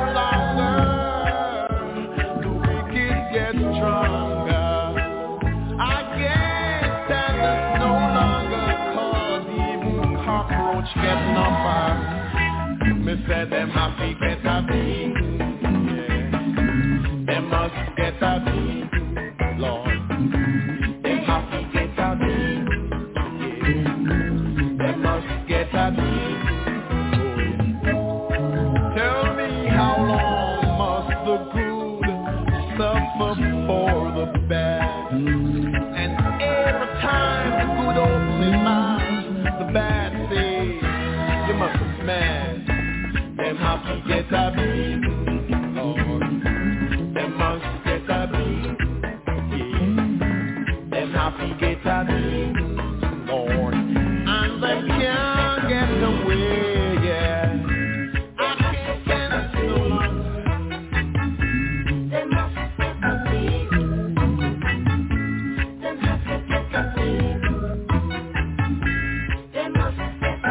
[SPEAKER 4] longer. The wicked get stronger. I can't stand this no longer, cause even cockroach get number. Me say them have to get a big, yeah. They must get a big, Lord. They have to get a big, yeah. They must get a big, oh. Tell me how long must the good suffer for the bad? And every time the good opens his mouth, the bad says, you must be mad. Them have to get a big, Lord. Them must get a big, yeah. Them have to get a big, Lord. And they can't get away, yeah. I can't stand it no longer. Them must get a big. Them have to get a big. Them must get a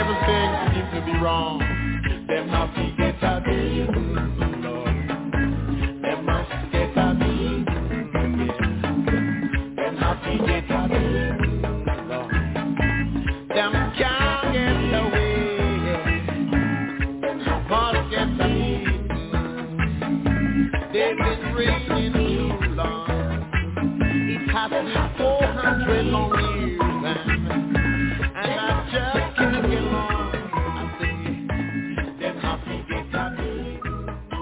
[SPEAKER 4] everything seems to be wrong. Them must get a beat, Lord. Them must get a beat, yeah. Them must get a beat, Lord. Them can't get away, must get a beat. They've been raining too long. It has been four hundred long years, and, and I just can't get along. I say, them have to get a beat.